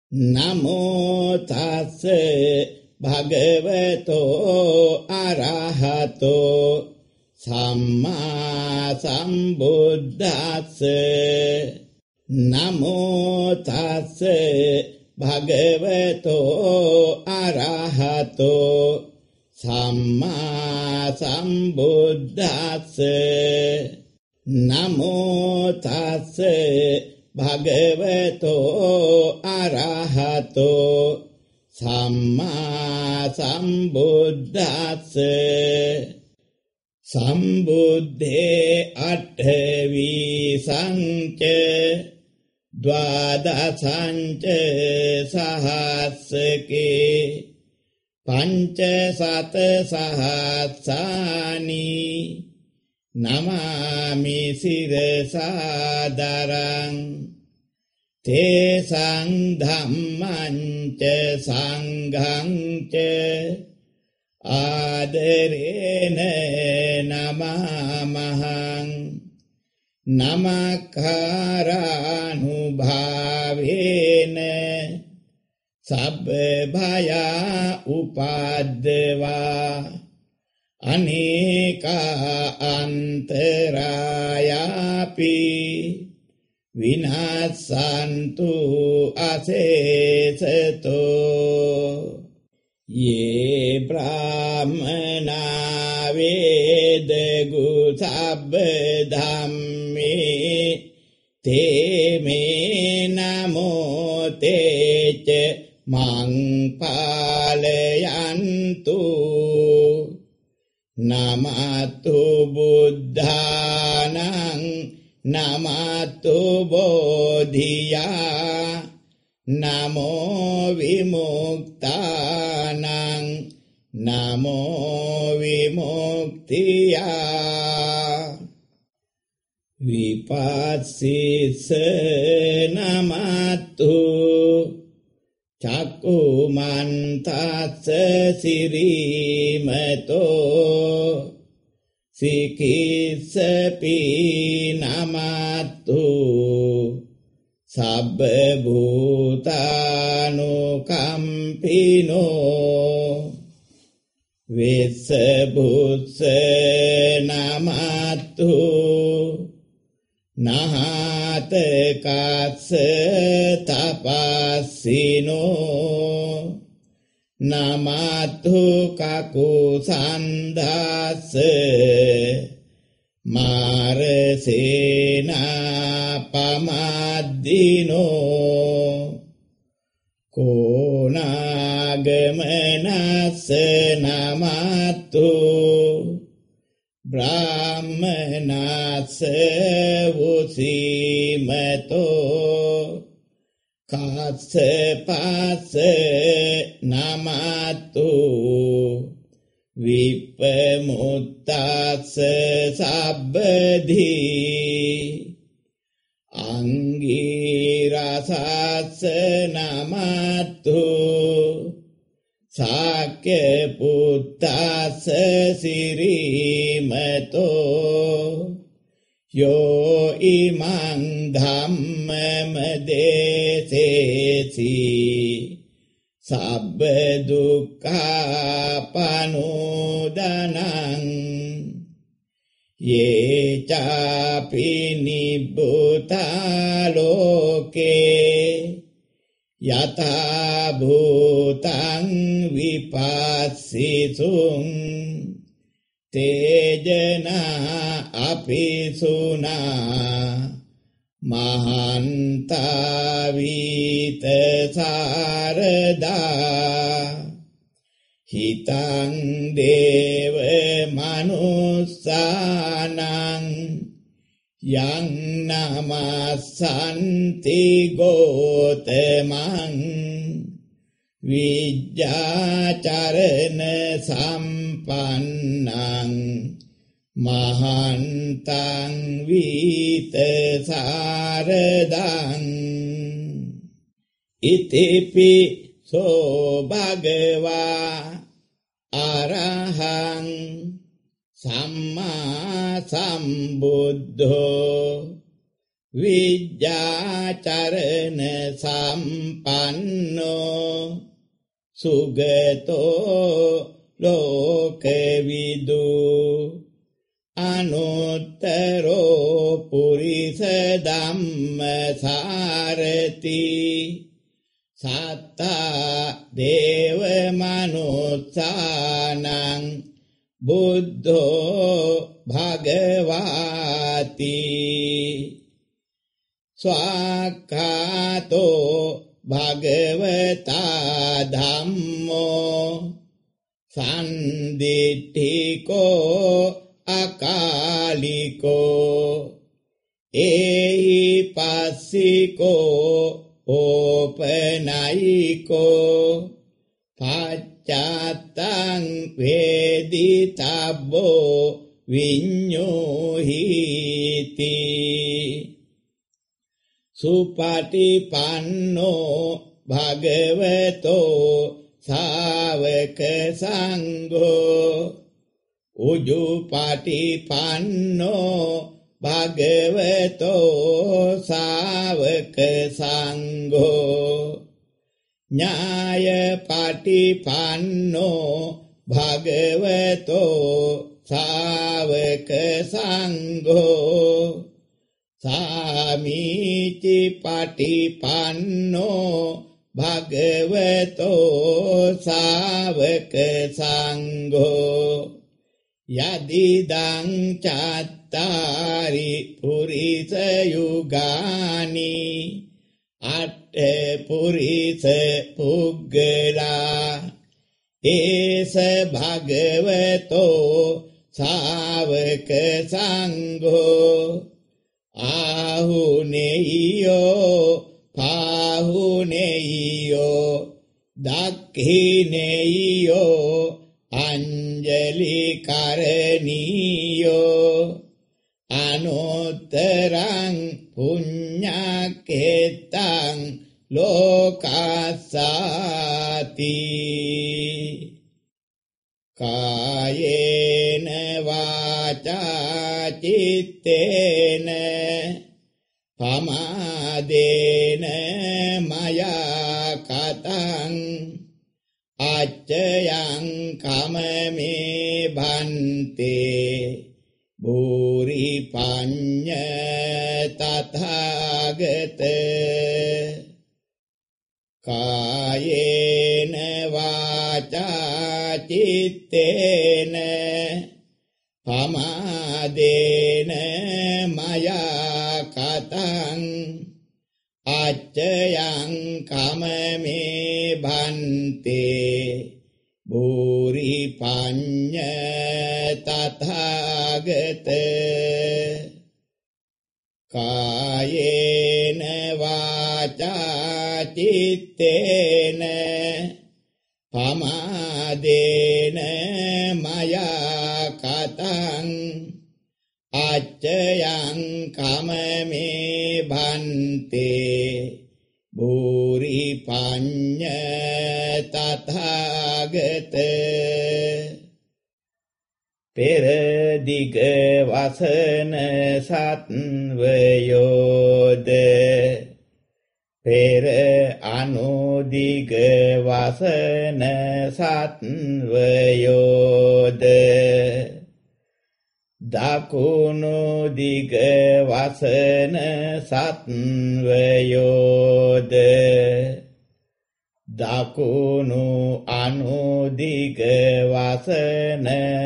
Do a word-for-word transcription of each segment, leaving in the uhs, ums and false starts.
නමෝ තස්ස භගවතෝ අරහතෝ සම්මා සම්බුද්දස්ස නමෝ තස්ස භගවතෝ අරහතෝ සම්මා සම්බුද්දස්ස නමෝ තස්ස භගවතෝ අරහතෝ සම්මා සම්බුද්දස්ස සම්බුද්දේ අට්ඨවි සංච ද්වාදසංච සහස්සකේ පංච සත සහස්සානි නමාමි සිරසාදරං තේසං ධම්මං ච සංඝං ච ආදරේන නමාමහං නමක්ඛාරානුභාවේන සබ්බ භයා උපද්දවා අනේකා අන්තරායාපි විනාසන්තු අසේසතෝ යේ බ්‍රාහ්මනා වේදගු සබ්බ ධම්මේ තේමේ නමෝ තේච මං පාලයන්තු නමතු බුද්ධානං නමතු බෝධියා නමෝ විමුක්තානං නමෝ විමුක්තියා විපස්සිස නමතු චක්කුමන්තස්ස සිරීමතෝ සිකිස්සපි නමතු සබ්බ භූතානුකම්පිනෝ වෙස්ස බුස්ස නමතු නහත කස්ස තපස්සිනෝ නමතු කකුසන්දස්ස මාරසේනා පමද්දිනෝ කෝනාගමනස්ස නමතු බ්‍රාහ්මනස්ස වුසීමතෝ කස්සපස්ස නමතු විප්පමුත්තස්ස සබ්බධී අංගීරසස්ස නමතු සාක්‍ය පුත්තස්ස සිරීමතෝ යෝ ඉමං ධම්මම දේසේසි සබ්බ දුක්ඛාපනෝදනං යේ චාපි නිබ්බුතා ලෝකේ යතා භූතං විපස්සිසුං තේජනා අපිසුනා මහන්තා වීත සාරදා හිතං දේව මනුස්සානං යං නමස්සන්ති ගෝතමං විජ්ජාචරණ සම්පන්නං මහන්තං වීත සාරදං ඉතිපි සෝ භගවා අරහං සම්මා සම්බුද්ධෝ විජ්ජාචරණ සම්පන්නෝ සුගතෝ ලෝකවිදු අනුත්තරෝ පුරිස ධම්මසාරති සත්තා දේව මනුස්සානං බුද්ධෝ භගවාති ස්වාක්ඛාතෝ භගවතා ධම්මෝ සම්දිට්ඨිකෝ අකාලිකෝ ඒහි පස්සිකෝ ඕපනයිකෝ පච්චත්තං වේදිතබ්බෝ විඤ්ඤෝහිති සුපටිපන්නෝ භගවතෝ ශාවක සංඝෝ උජුපටිපන්නෝ භගවතෝ ශාවක සංඝෝ ඥායපටිපන්නෝ භගවතෝ ශාවක සංඝෝ සාමීචි පටිපන්නෝ භගවතෝ ශාවක සංඝෝ යදිදං චත්තාරි පුරිස යුගානි අට්ඨ පුරිස පුග්ගලා ඒස භගවතෝ ශාවක සංඝෝ ආහුනේයෝ පාහුනේයෝ දක්ඛිනේයෝ අංජලි කරණීයෝ අනුත්තරං පුඤ්ඤකේතං ලෝකස්සාති කායේන වාචා චිත්තේන පමාදේන මයා කතං අච්චයං කමමේ භන්තේ භූරි පඤ්ඤ තථාගත කායේන වාචා චිත්තේන පමාදේන මයා කතං අච්චයං කමමේ භන්තේ භූරි පඤ්ඤ තථාගත කායේන වාචා චිත්තේන පමාදේන මයා කතං අච්චයං කමමේ භන්තේ භූරි පඤ්ඤ තථාගත පෙර දිග වසන සත්වයෝද පෙර අනුදිග වසන සත්වයෝද දකුණු දිග වසන සත්වයෝද දකුණු අනුදිග වසන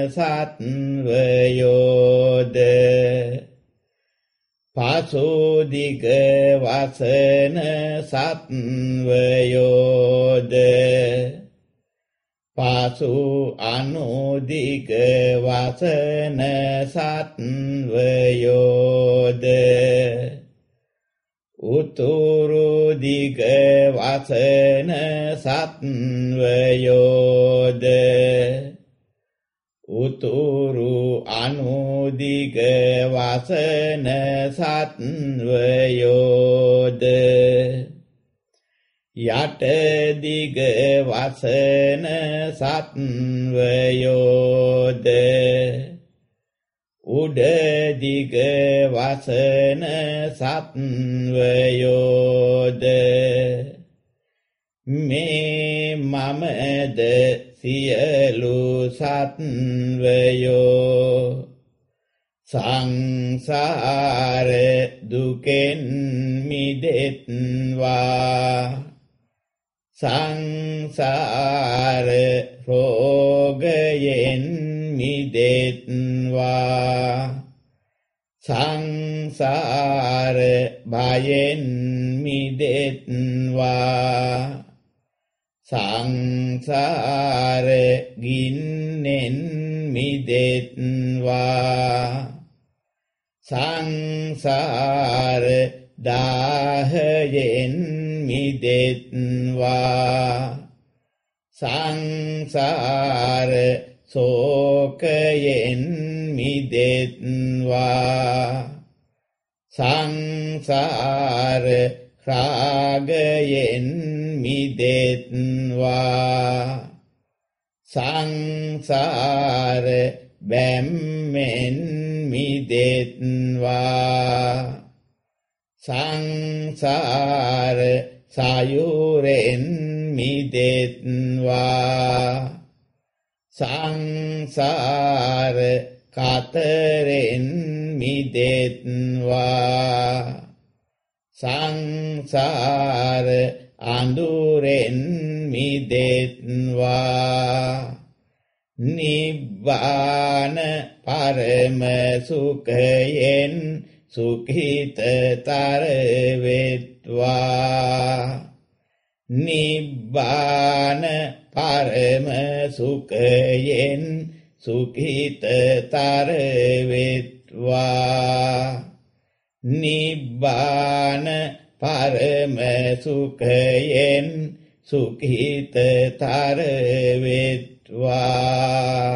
සත්වයෝද පසු දිග වසන සත්වයෝද පසු අනුදිග වසන සත්වයෝද උතුරු දිග වසන සත්වයෝද උතුරු අනුදිග වසන සත්වයෝද යට දිග වසන සත්වයෝද උඩදිග වසන සත්වයෝද මේ මමද සියලු සත්වයෝ සංසාර දුකෙන් මිදෙත්වා සංසාර රෝගයෙන් මිදෙත්වා සංසාර භයෙන් මිදෙත්වා සංසාර ගින්නෙන් මිදෙත්වා සංසාර දාහයෙන් මිදෙත්වා සංසාර සෝකයෙන් මිදෙත්වා සංසාර රාගයෙන් මිදෙත්වා සංසාර බැම්මෙන් මිදෙත්වා සංසාර සයුරෙන් මිදෙත්වා සංසාර කතරෙන් මිදෙත්වා සංසාර අඳුරෙන් මිදෙත්වා නිබ්බාන පරම සුඛයෙන් සුඛිතතර වෙත්වා නිබ්බාන පරම සුඛයෙන් සුඛිතතර වෙත්වා නිබ්බාන පරම සුඛයෙන් සුඛිතතර වෙත්වා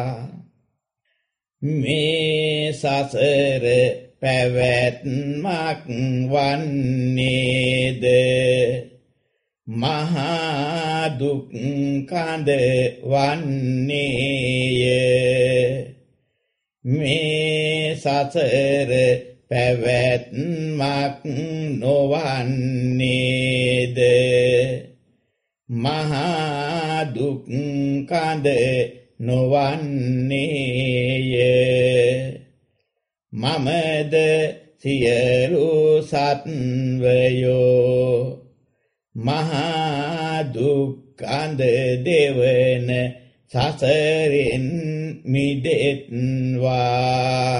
මේ සසර පැවැත්මක් වන්නේද මහා දුක් කඳ වන්නේය මේ සසර පැවැත්මක් නොවන්නේද මහා දුක් කඳ නොවන්නේය මමද සියලු සත්වයෝ මහා දුක් කඳ දෙවන සසරෙන් මිදෙත්වා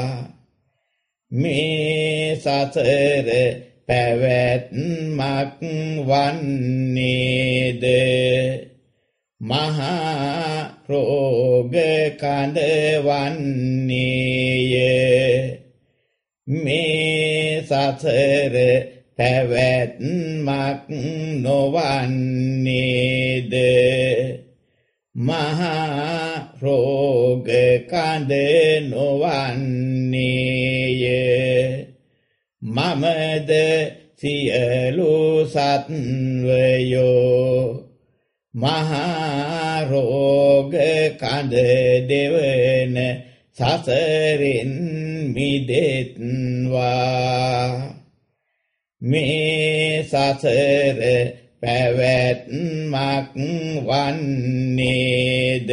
මේ සසර පැවැත්මක් වන්නේද මහා රෝග කඳ වන්නේය මේ සසර පැවැත්මක් නොවන්නේද මහා රෝග කඳ නොවන්නේය මමද සියලු සත්වයෝ මහා රෝග කඳ දෙවන සසරෙන් මිදෙත්වා මේ සසර පැවැත්මක් වන්නේද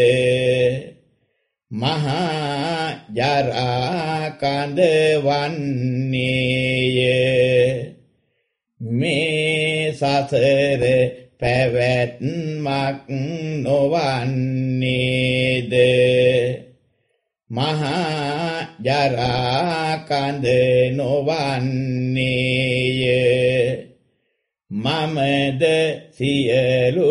මහා ජරා කඳ වන්නේය මේ සසර පැවැත්මක් නොවන්නේද මහා ජරා කඳ නොවන්නේය මමද සියලු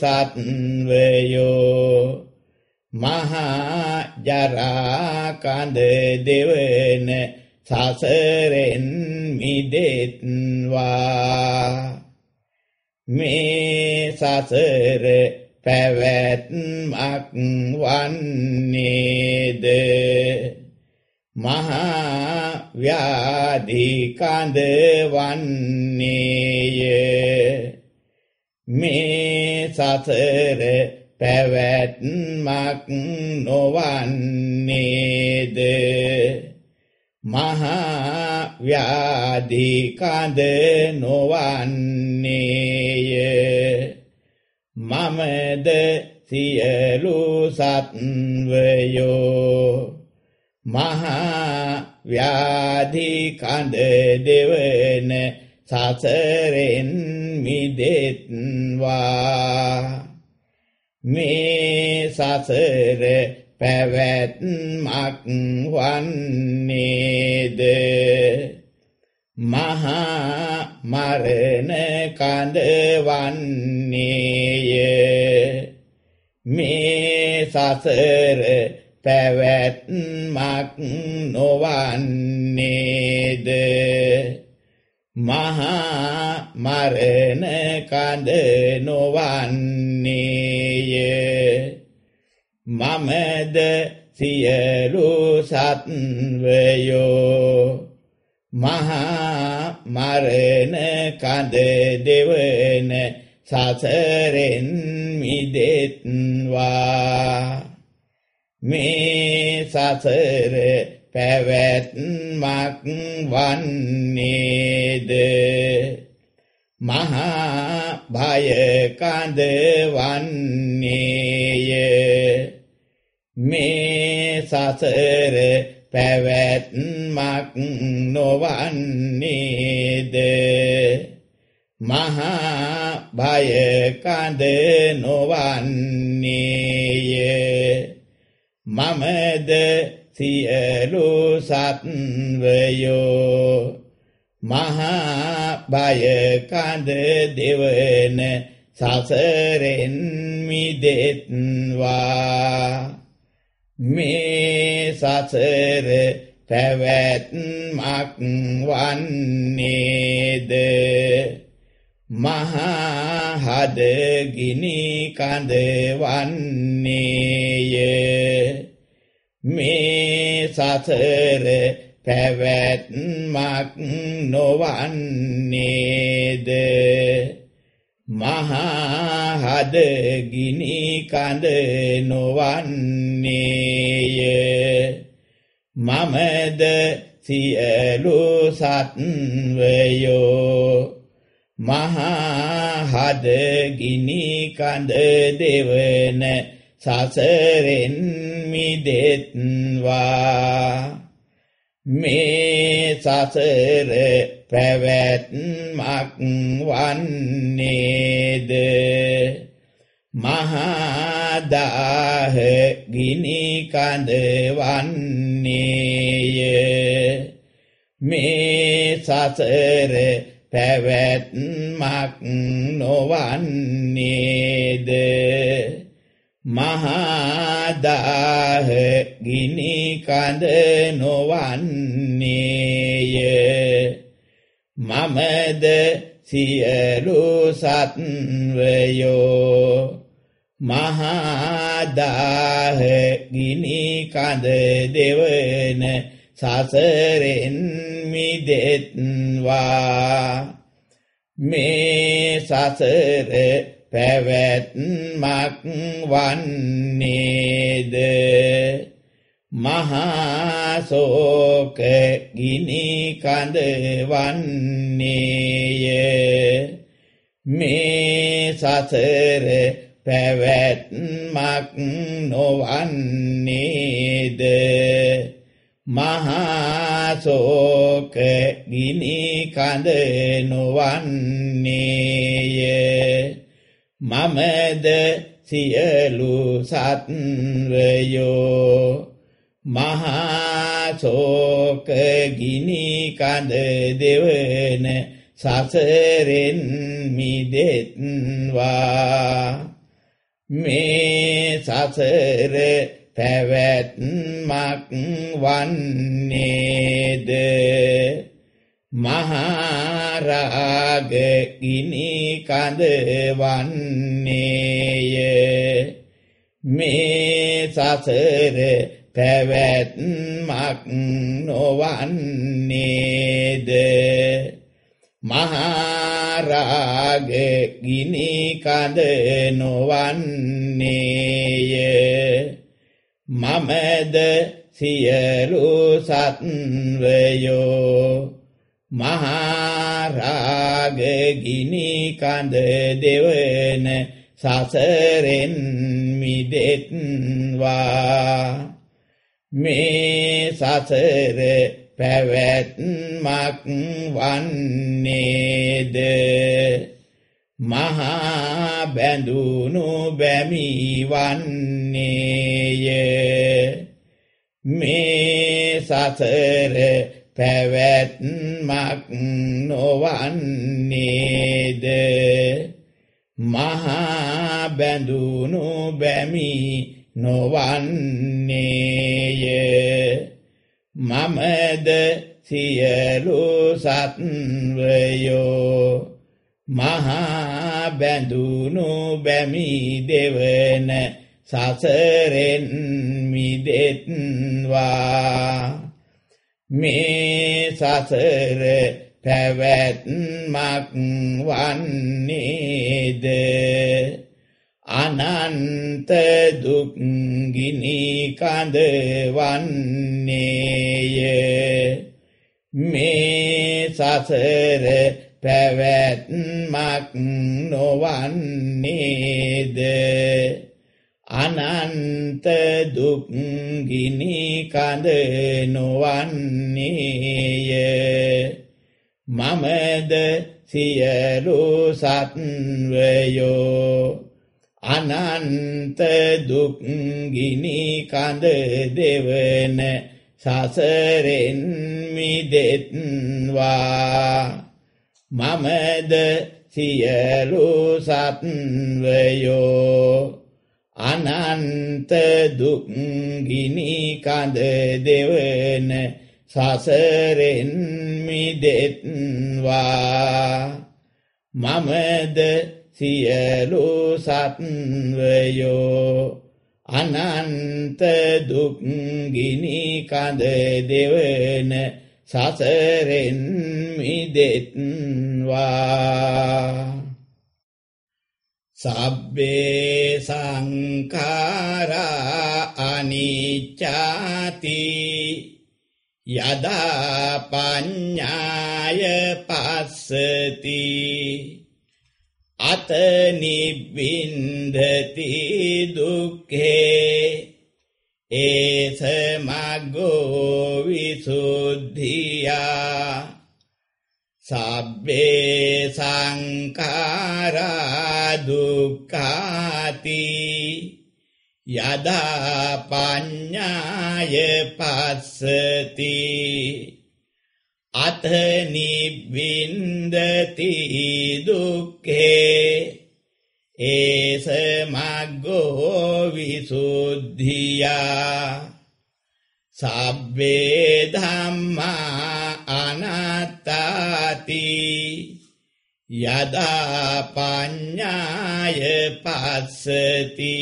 සත්වයෝ මහා ජරා කඳ දෙවන සසරෙන් මිදෙත්වා මේ සසර පැවැත්මක් වන්නේද මහා ව්‍යාධි කඳ වන්නේය මේ සසර පැවැත්මක් නොවන්නේද මහා ව්‍යාධි කඳ නොවන්නේය මමද සියලු සත්වයෝ මහා ව්‍යාධි කඳ දෙවන සසරෙන් මිදෙත්වා මේ සසර පැවැත්මක් වන්නේද මහා මරණ කඳ වන්නේය මේ සසර පැවැත්මක් නොවන්නේද මහා මරණ කඳ නොවන්නේය මමද සියලු සත්වයෝ මහා මරණ කඳ දෙවන සසරෙන් මිදෙත්වා මේ සසර පැවැත්මක් වන්නේද මහා භය කඳ වන්නේය මේ සසර පැවැත්මක් නොවන්නේද මහා භය කඳ නොවන්නේය මමද සියලු සත්වයෝ මහා භය කඳ දෙවන සසරෙන් මිදෙත්වා මේ සසර පැවැත්මක් වන්නේද මහා හද ගිනි කඳ වන්නේය මේ සසර පැවැත්මක් නොවන්නේද මහා හද ගිනි කඳ නොවන්නේය මමද සියලු සත්වයෝ මහා හද ගිනි කඳ දෙවන සසරෙන් මිදෙත්වා මේ සසර පැවැත්මක් වන්නේද මහා දාහ ගිනි කඳ වන්නේය මේ සසර පැවැත්මක් නොවන්නේද මහා දාහ ගිනි කඳ නොවන්නේය මමද සියලු සත්වයෝ මහා දාහ ගිනි කඳ දෙවන සසරෙන් මිදෙත්වා මේ සසර පැවැත්මක් වන්නේද මහා ශෝක ගිනි කඳ වන්නේය මේ සසර පැවැත්මක් නොවන්නේද මහා ශෝක ගිනි කඳ නොවන්නේය මමද සියලු සත්වයෝ මහා ශෝක ගිනි කඳ දෙවන සසරෙන් මිදෙත්වා මේ සසර පැවැත්මක් වන්නේද මහා රාග ගිනි කඳ වන්නේය මේ සසර පැවැත්මක් නොවන්නේද මහා රාග ගිනි කඳ නොවන්නේය මමද සියලු සත්වයෝ මහා රාග ගිනි කඳ දෙවන සසරෙන් මිදෙත්වා මේ සසර පැවැත්මක් වන්නේද මහා බැඳුණු බැමි වන්නේය මේ සසර පැවැත්මක් නොවන්නේද මහා බැඳුණු බැමි නොවන්නේය මමද සියලු සත්වයෝ මහා බැඳුණු බැමි දෙවන සසරෙන් මිදෙත්වා මේ සසර පැවැත්මක් වන්නේද අනන්ත දුක් ගිනි කඳ වන්නේය මේ සසර පැවැත්මක් නොවන්නේද අනන්ත දුක් ගිනි කඳ නොවන්නේය මමද සියලු සත්වයෝ අනන්ත දුක් ගිනි කඳ දෙවන සසරෙන් මිදෙත්වා මමද සියලු සත්වයෝ අනන්ත දුක් ගිනි කඳ දෙවන සසරෙන් මිදෙත්වා මමද සියලු සත්වයෝ අනන්ත දුක් ගිනි කඳ දෙවන සසරෙන් මිදෙත්වා සබ්බේ සංඛාරා අනිච්චාති යදා පඤ්ඤාය පස්සති අත නිබ්බින්දති දුක්ඛේ ඒස මග්ගෝ විසුද්ධියා සබ්බේ සංඛාරා දුක්ඛාති යදා පඤ්ඤාය පස්සති අත නිබ්බින්දති දුක්ඛේ ඒස මග්ගෝ විසුද්ධියා සබ්බේ ධම්මා අනාත්තාති යදා පඤ්ඤාය පස්සති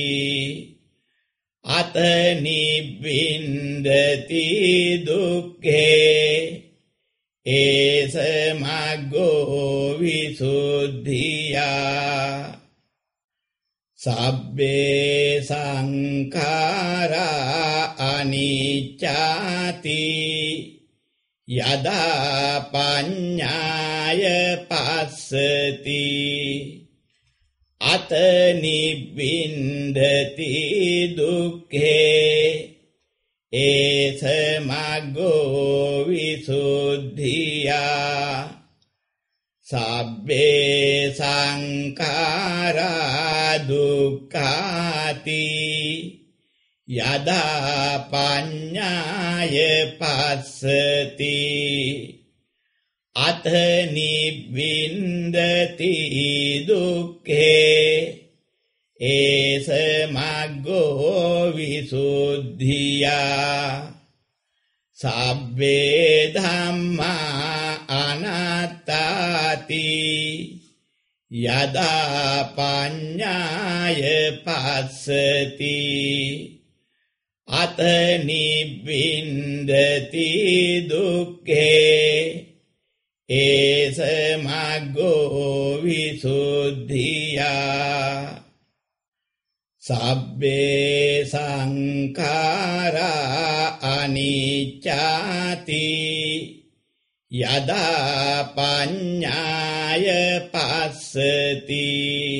අත නිබ්බින්දති දුක්ඛේ ඒස මග්ගෝ විසුද්ධියා සබ්බේ සංඛාරා අනිච්චාති යදා පඤ්ඤාය පස්සති අත නිබ්බින්දති දුක්ඛේ ඒස මග්ගෝ විසුද්ධියා සබ්බේ සංඛාරා දුක්ඛාති යදා පඤ්ඤාය පස්සති අත නිබ්බින්දති දුක්ඛේ ඒස මග්ගෝ විසුද්ධියා සබ්බේ ධම්මා අනාත්තාති යදා පඤ්ඤාය පස්සති අත නිබ්බින්දති දුක්ඛේ ඒස මග්ගෝ විසුද්ධියා Sabbe sankhara anicchati yada paññāya passati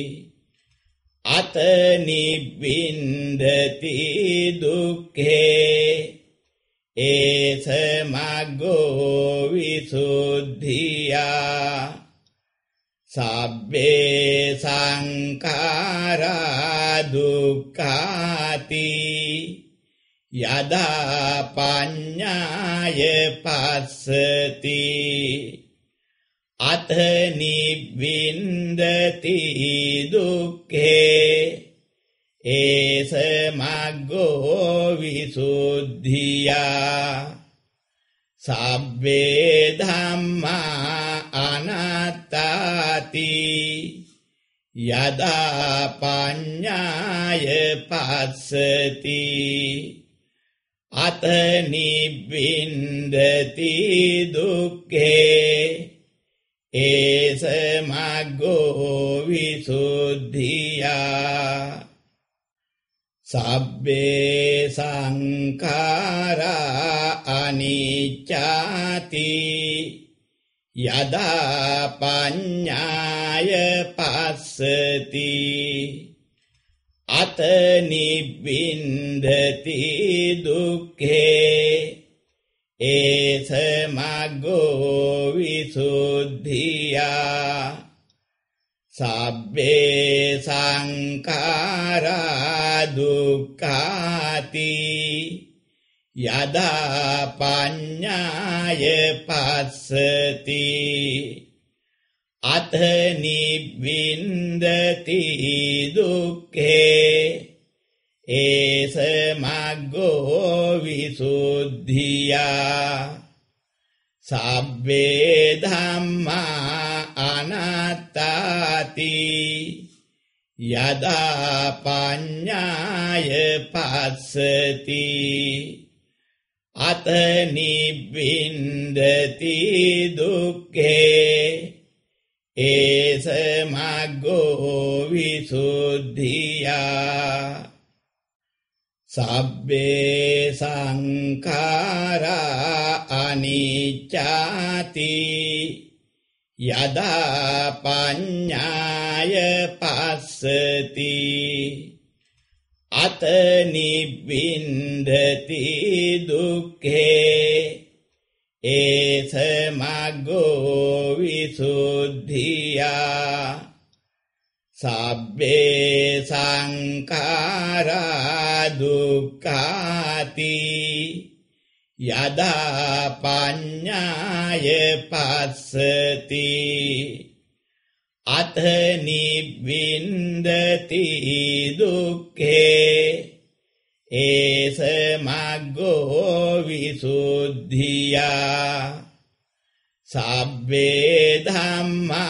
ata nibbindati dukkhe esa maggo visuddhiya sabbe sankhara dukkati yada paññāya passati ata nibbindati dukkhe esa maggo visuddhiya sabbe dhamma anattati yada paññāya passati ata nibbindati dukkhe esa maggo visuddhiya sabbe sankhara anicchati yada paññāya passati ata nibbindati dukkhe esa maggo visuddhiya sabbe sankhara dukkati yada paññāya passati ata nibbindati dukkhe esa maggo visuddhiya sabbe dhamma anattati yada paññāya passati ata nibbindati dukkhe esa maggo visuddhiya sabbe sankhara anicchati yada paññāya passati ata nibbindati dukkhe esa maggo visuddhiya sabbe sankhara dukkati yada paññāya passati ata nibbindati dukkhe esa maggo visuddhiya sabbe dhamma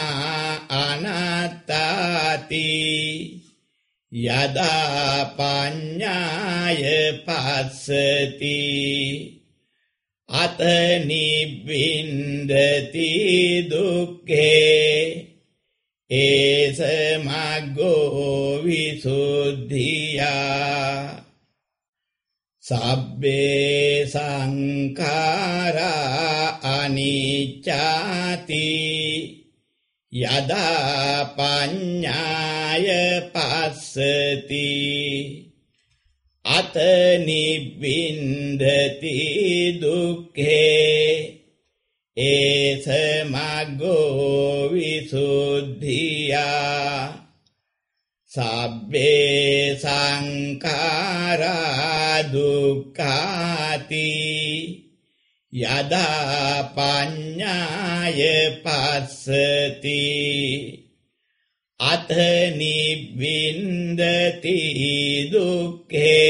anattati yada paññāya passati ata nibbindati dukkhe esa maggo visuddhiya sabbe sankhara anicchati yada paññāya passati ata nibbindati dukkhe esa maggo visuddhiya sabbe sankhara dukkati yada paññāya passati ata nibbindati dukkhe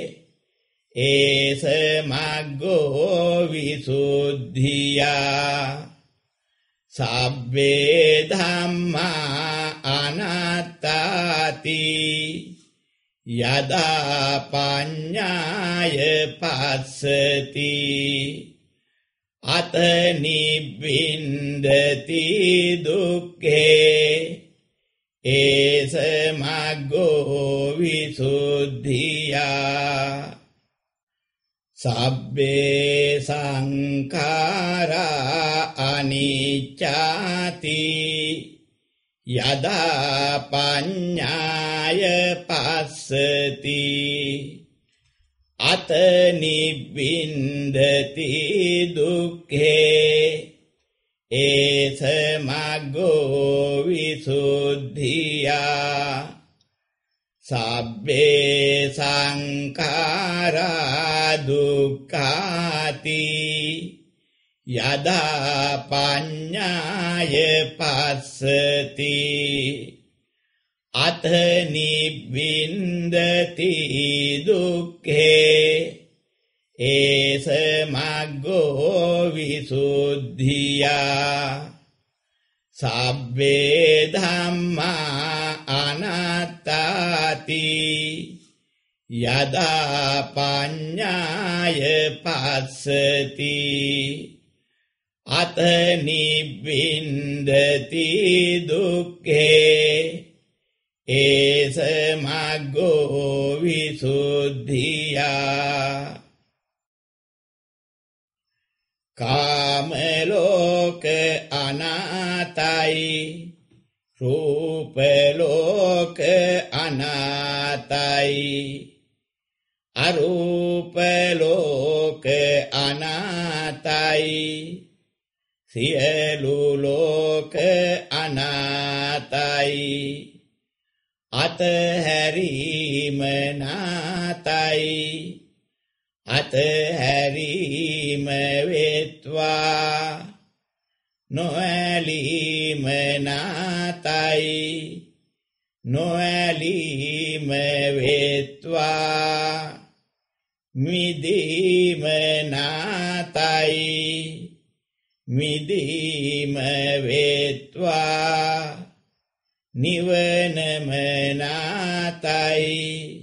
esa maggo visuddhiya sabbe dhamma anattati yada paññāya passati ata nibbindati dukkhe ඒස මග්ගෝ විසුද්ධියා සබ්බේ සංඛාරා අනිච්චාති යදා පඤ්ඤාය පස්සති අත නිබ්බින්දති දුක්ඛේ ඒස මග්ගෝ විසුද්ධියා සබ්බේ සංඛාරා දුක්ඛාති යදා පඤ්ඤාය පස්සති අත නිබ්බින්දති දුක්ඛේ ඒස මග්ගෝ විසුද්ධියා සබ්බේ ධම්මා අනාත්තාති යදා පඤ්ඤාය පස්සති අත නිබ්බින්දති දුක්ඛේ ඒස මග්ගෝ විසුද්ධියා කාම ලෝක අනාතයි රූප ලෝක අනාතයි අරූප ලෝක අනාතයි සියලු ලෝක අනාතයි අතහැරීම නාතයි අතහැරීම වෙත්වා නොඇලීම නාතයි නොඇලීම වෙත්වා මිදීම නාතයි මිදීම වෙත්වා නිවනම නාතයි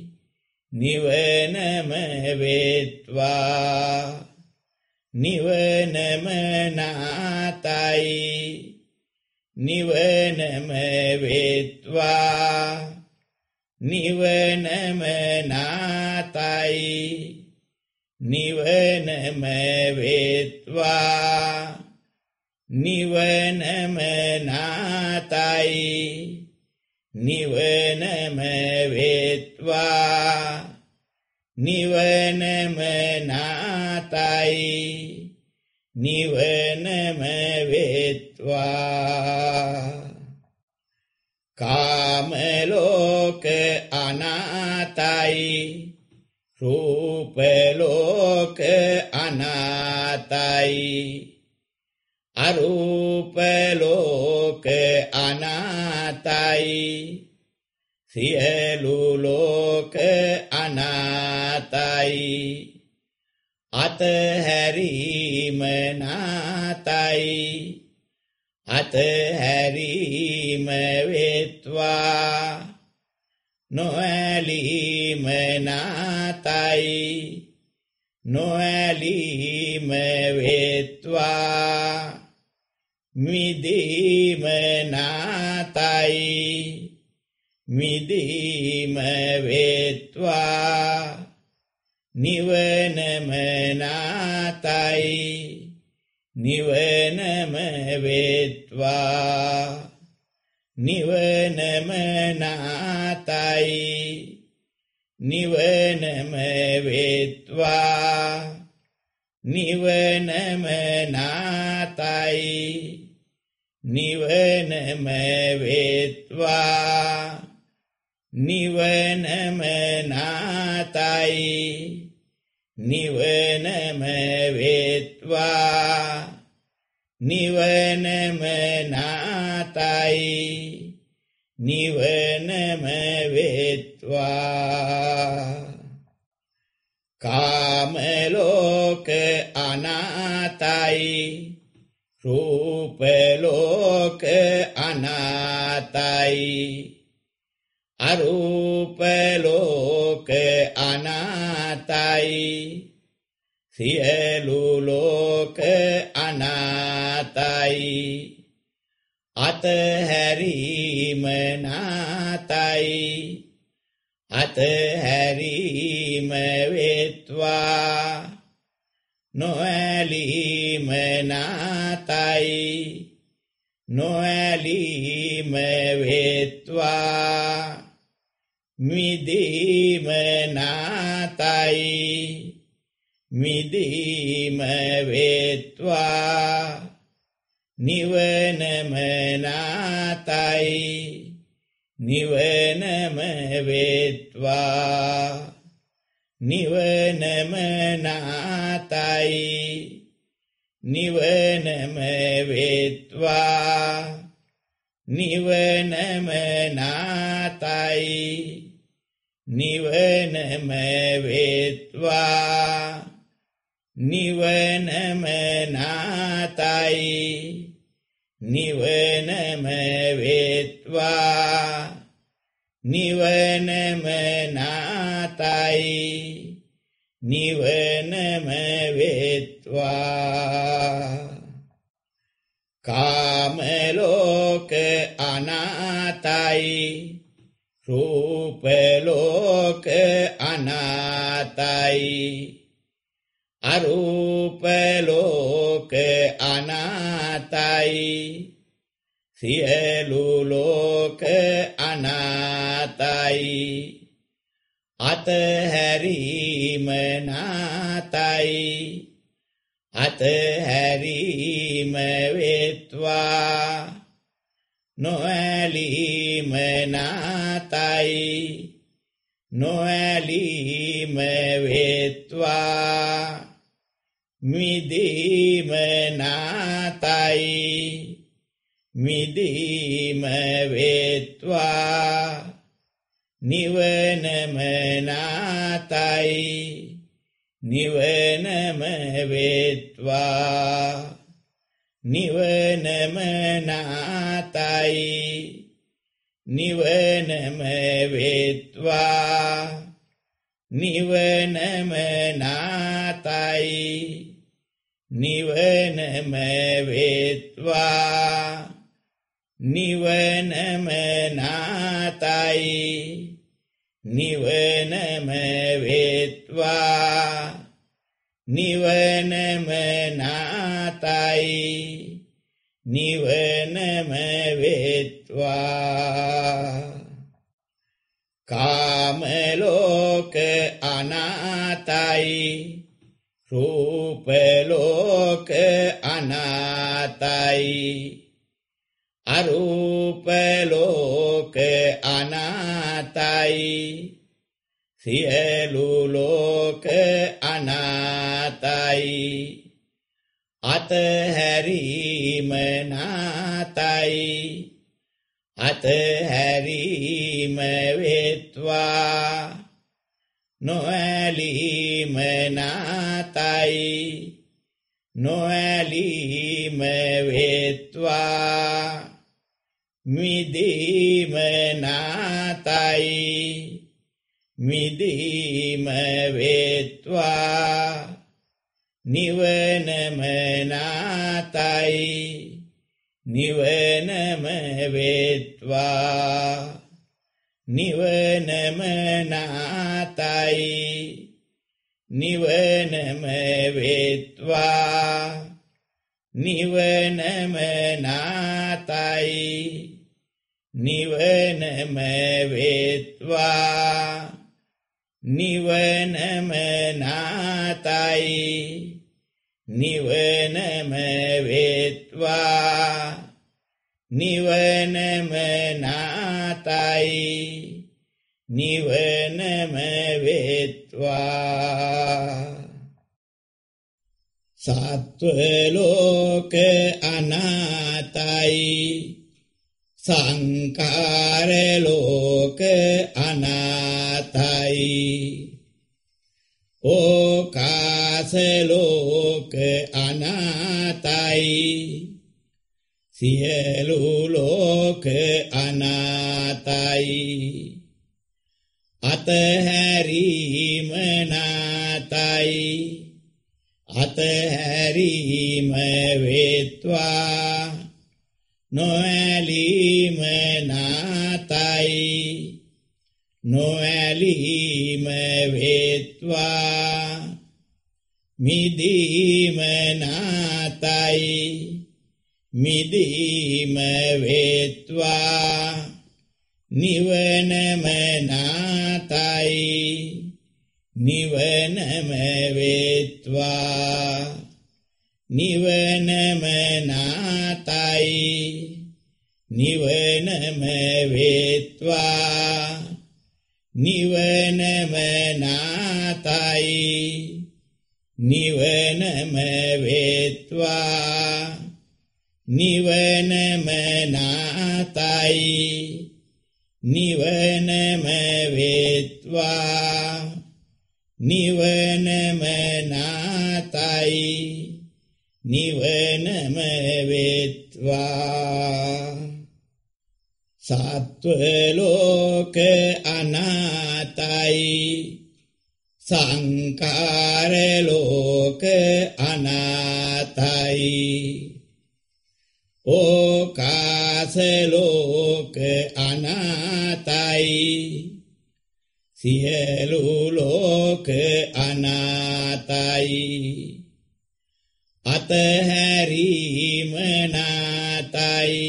නිවනම වෙත්වා නිවනම නාතයි නිවනම වෙත්වා නිවනම නාතයි නිවනම වෙත්වා නිවනම නාතයි නිවනම වෙත්වා නිවනම නාතයි නිවනම වෙත්වා කාම ලෝක අනාතයි රූප ලෝක අනාතයි අරූප ලෝක අනාතයි සියලු ලෝක අනාතයි අතහැරීම නාතයි අතහැරීම වෙත්වා නොඇලීම නාතයි නොඇලීම වෙත්වා මිදීම නාතයි මිදීම වෙත්වා නිවනම නාතයි නිවනම වෙත්වා නිවනම නාතයි නිවනම වෙත්වා නිවනම නාතයි නිවනම වෙත්වා නිවනම නාතයි නිවනම වෙත්වා නිවනම නාතයි නිවනම වෙත්වා කාම ලෝක අනාතයි රූප ලෝක අනාතයි අරූප ලෝක අනාතයි සියලු ලෝක අනාතයි අතහැරීම නාතයි අතහැරීම වෙත්වා නොඇලීම නාතයි නොඇලීම වෙත්වා මිදීම නාතයි මිදීම වෙත්වා නිවනම නාතයි නිවනම වෙත්වා නිවනම නාතයි නිවනම වෙත්වා නිවනම නාතයි නිවනම වෙත්වා නිවනම නාතයි නිවනම වෙත්වා නිවනම නාතයි නිවනම වෙත්වා කාම ලෝක අනාතයි රූප ලෝක අනාතයි අරූප ලෝක අනාතයි සියලු ලෝක අනාතයි අතහැරීම නාතයි අතහැරීම වෙත්වා නොඇලීම නාතයි නොඇලීම වෙත්වා මිදීම නාතයි මිදීම වෙත්වා නිවනම නාතයි නිවනම වෙත්වා නිවනම නාතයි නිවනම වෙත්වා නිවනම නාතයි නිවනම වෙත්වා නිවනම නාතයි නිවනම වෙත්වා නිවනම නාතයි නිවනම වෙත්වා කාම ලෝක අනාතයි රූප ලෝක අනාතයි අරූප ලෝක අනාතයි සියලු ලෝක අනාතයි අතහැරීම නාතයි අතහැරීම වෙත්වා නොඇලීම නාතයි නොඇලීම වෙත්වා මිදීම නාතයි මිදීම වෙත්වා නිවනම නාතයි නිවනම වෙත්වා නිවනම නාතයි නිවනම වෙත්වා නිවනම නාතයි නිවනම වෙත්වා නිවනම නාතයි නිවනම වෙත්වා නිවනම නාතයි නිවනම වෙත්වා සත්ව ලෝක අනාතයි සංඛාර ලෝක අනාතයි ඕකාස ලෝක අනාතයි සියලු ලෝක අනාතයි අතහැරීම නාතයි අතහැරීම වෙත්වා නොඇලීම නාතයි නොඇලීම වේත්වා මිදීම නාතයි මිදීම වේත්වා නිවනම නාතයි නිවනම වේත්වා නිවනම නාතයි නිවනම වේත්වා නිවනම නාතයි නිවනම වේත්වා නිවනම නාතයි නිවනම වේත්වා නිවනම නාතයි නිවනම වේත්වා සත්ව ලෝක අනාතයි සංඛාර ලෝක අනාතයි ඕකාස ලෝක අනාතයි සියලු ලෝක අනාතයි අතහැරීම නාතයි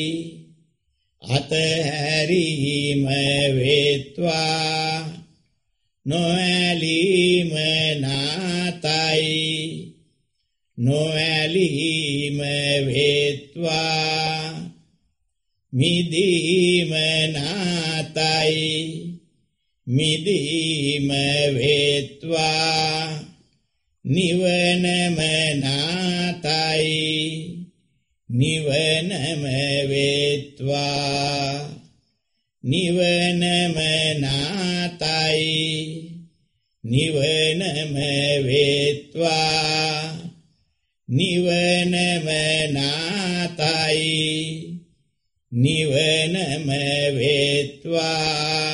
අතහැරීම වේත්වා නොඇලීම නාතයි නොඇලීම වේත්වා මිදීම නාතයි මිදීම වේත්වා නිවනම නාතයි නිවනම වේත්වා නිවනම නාතයි නිවනම වේත්වා නිවනම නාතයි නිවනම වේත්වා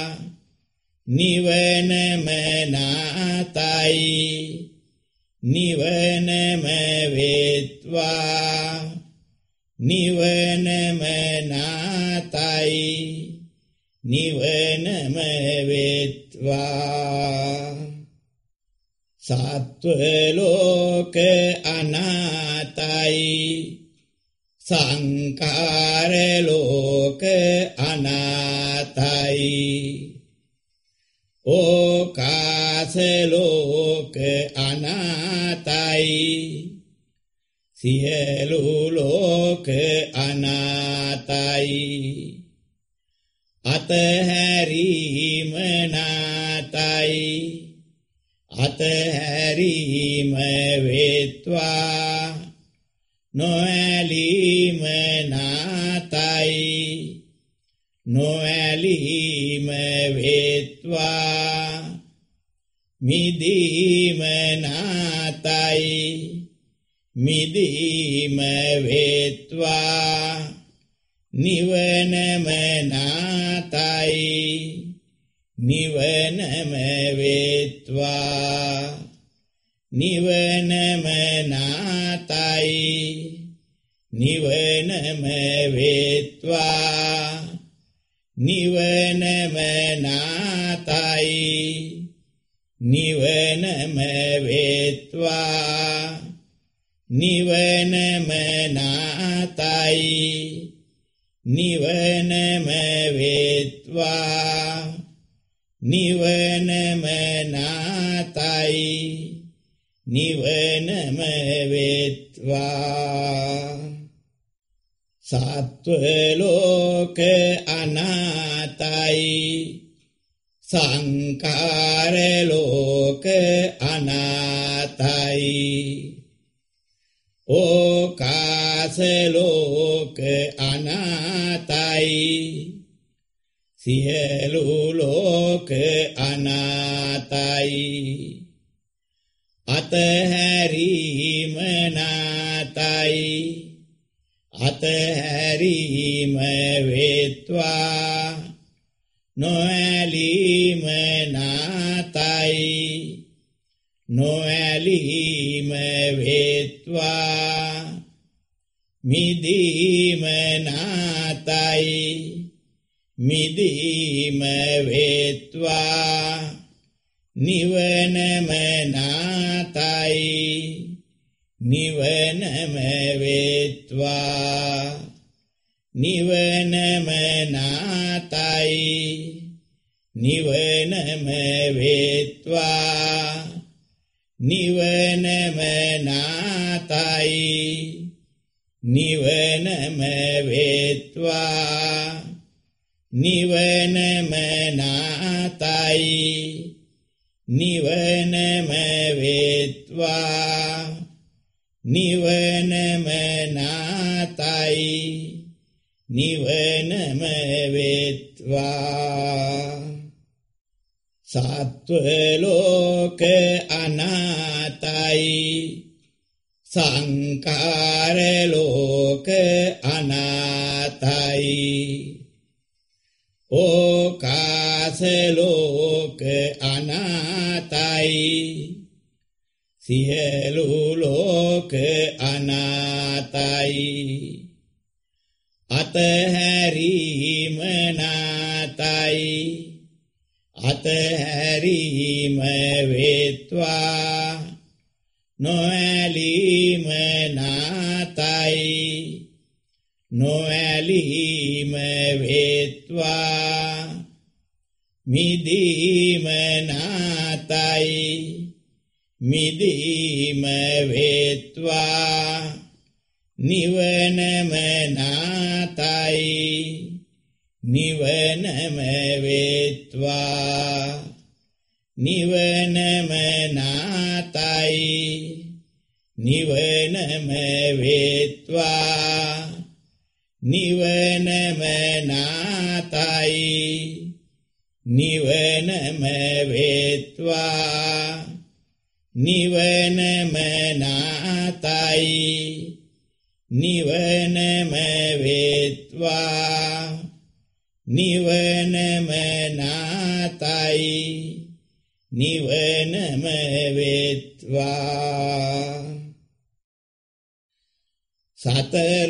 නිවනම නාතයි නිවනම වේත්වා නිවනම නාතයි නිවනම වේත්වා සත්ව ලෝක අනාතයි සංඛාර ලෝක අනාතයි ඕකාස ලෝක අනාතයි සියලු ලෝක අනාතයි අතහැරීම නාතයි අතහැරීම වේත්වා නොඇලීම නාතයි නොඇලීම වේත්වා මිදීම නාතයි මිදීම වේත්වා නිවනම නාතයි නිවනම වේත්වා නිවනම නාතයි නිවනම වේත්වා නිවනම නාතයි නිවනම වේත්වා නිවනම නාතයි නිවනම වේත්වා නිවනම නාතයි නිවනම වේත්වා සත්ව ලෝක අනාතයි සංඛාර ලෝක අනාතයි ඕකාස ලෝක අනාතයි සියලු ලෝක අනාතයි අතහැරීම නාතයි අතහැරීම වේත්වා නොඇලීම නාතයි නොඇලීම වේත්වා මිදීම නාතයි නාතයි මිදීම වේත්වා නිවනම නාතයි නිවනම වේත්වා නිවනම නාතයි නිවනම වේත්වා නිවනම නාතයි නිවනම වේත්වා නිවනම නාතයි නිවනම වේත්වා නිවනම නාතයි නිවනම වේත්වා සත්ව ලෝක අනාතයි සංඛාර ලෝක අනාතයි ඕකාස ලෝක අනාතයි සියලු ලෝක අනාතයි අතහැරීම නාතයි අතහැරීම වේත්වා නොඇලීම නාතයි නොඇලීම වේත්වා මිදීම නාතයි මිදීම වේත්වා නිවනම නාතයි නිවනම වේත්වා නිවනම නාතයි නිවනම වේත්වා නිවනම නාතයි නිවනම වේත්වා නිවනම නාතයි නිවනම වේත්වා නිවනම නාතයි නිවනම වේත්වා සතර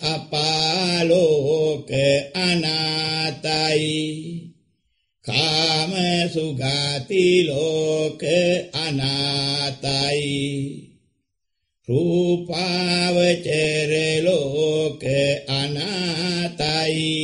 අපාලෝක අනාතයි කාම සුගති ලෝක අනාතයි රූපාවචර ලෝක අනාතයි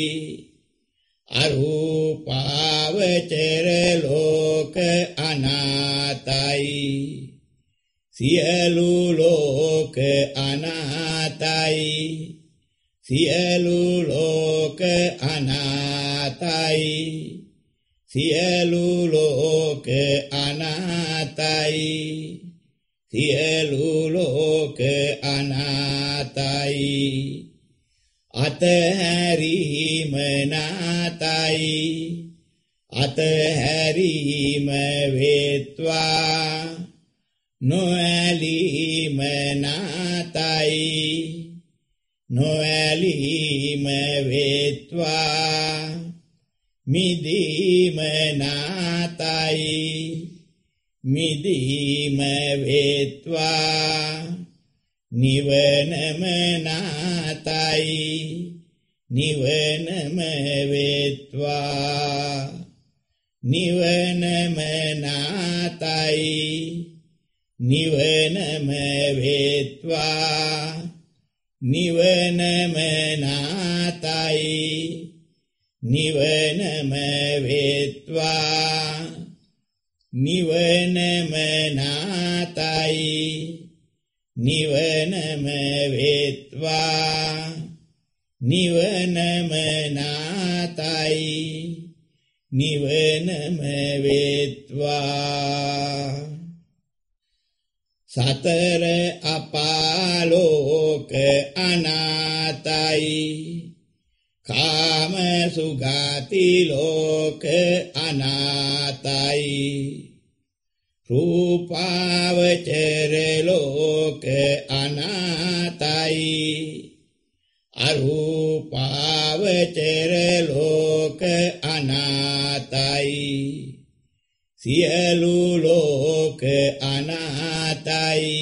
අරූපාවචර ලෝක අනාතයි සියලු ලෝක අනාතයි සියලු ලෝක අනාතයි සියලු ලෝක අනාතයි සියලු ලෝක අනාතයි අතහැරීම නාතයි අතහැරීම වේත්වා නොඇලීම නාතයි නොඇලීම වේත්වා මිදීම නාතයි මිදීම වේත්වා නිවනම නාතයි නිවනම වේත්වා නිවනම නාතයි නිවනම වේත්වා නිවනම නාතයි නිවනම වේත්වා නිවනම නාතයි නිවනම වේත්වා නිවනම නාතයි නිවනම වේත්වා සතර අපාලෝක අනාතයි කාම සුගති ලෝක අනාතයි රූපාවචර ලෝක අනාතයි අරූපාවචර ලෝක අනාතයි සියලු ලෝක අනාතයි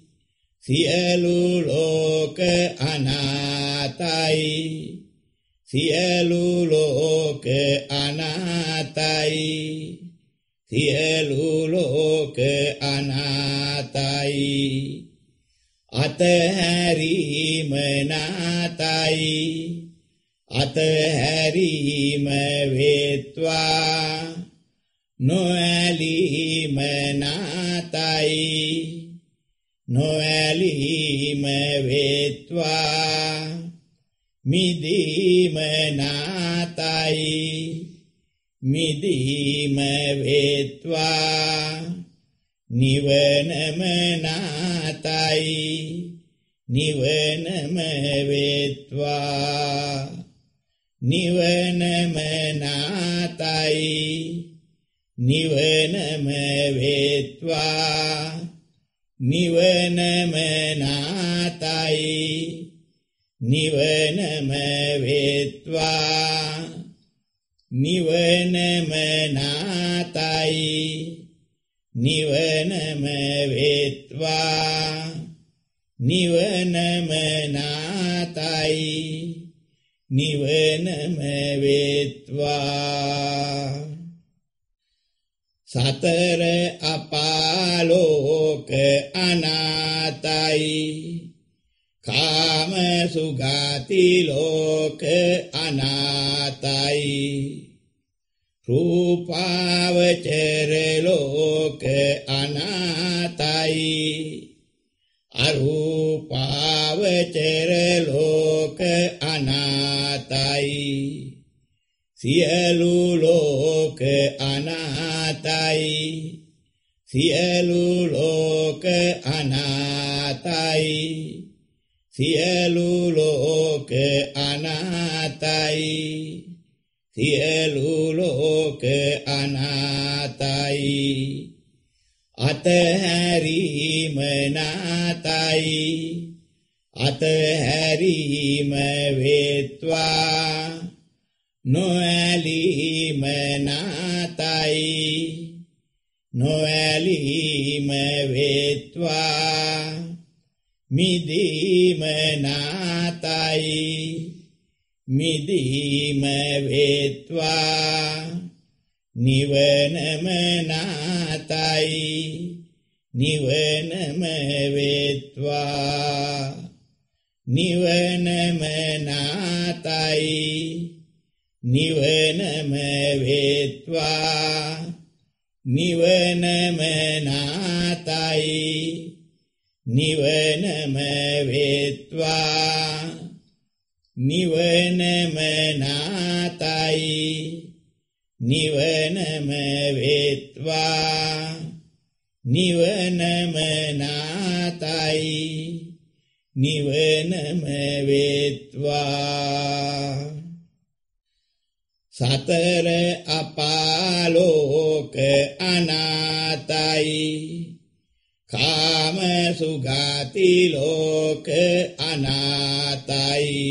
සියලු ලෝක අනාතයි සියලු ලෝක අනාතයි සියලු ලෝක අනාතයි අතහැරීම නාතයි අතහැරීම වේත්වා නොඇලීම නාතයි නොඇලීම වේත්වා මිදීම නාතයි මිදීම වේත්වා නිවනම නාතයි නිවනම වේත්වා නිවනම නාතයි නිවනම වේත්වා නිවනම නාතයි නිවනම වේත්වා නිවනම නාතයි නිවනම වේත්වා නිවනම නාතයි නිවනම වේත්වා සතර අපාලෝක අනාතයි කාම සුගති ලෝක අනාතයි රූපාවචර ලෝක අනාතයි අරූපාවචර ලෝක අනාතයි සියලු ලෝක අනාතයි සියලු ලෝක අනාතයි සියලු ලෝක අනාතයි සියලු ලෝක අනාතයි අතහැරීම නාතයි අතහැරීම වේත්වා නොඇලීම නාතයි නොඇලීම වේත්වා මිදීම නාතයි මිදීම වේත්වා නිවනම නාතයි නිවනම වේත්වා නිවනම නාතයි නිවනම වේත්වා නිවනම නාතයි නිවනම වේත්වා නිවනම නාතයි නිවනම වේත්වා නිවනම නාතයි නිවනම වේත්වා සතර අපාලෝක අනාතයි කාම සුගති ලෝක අනාතයි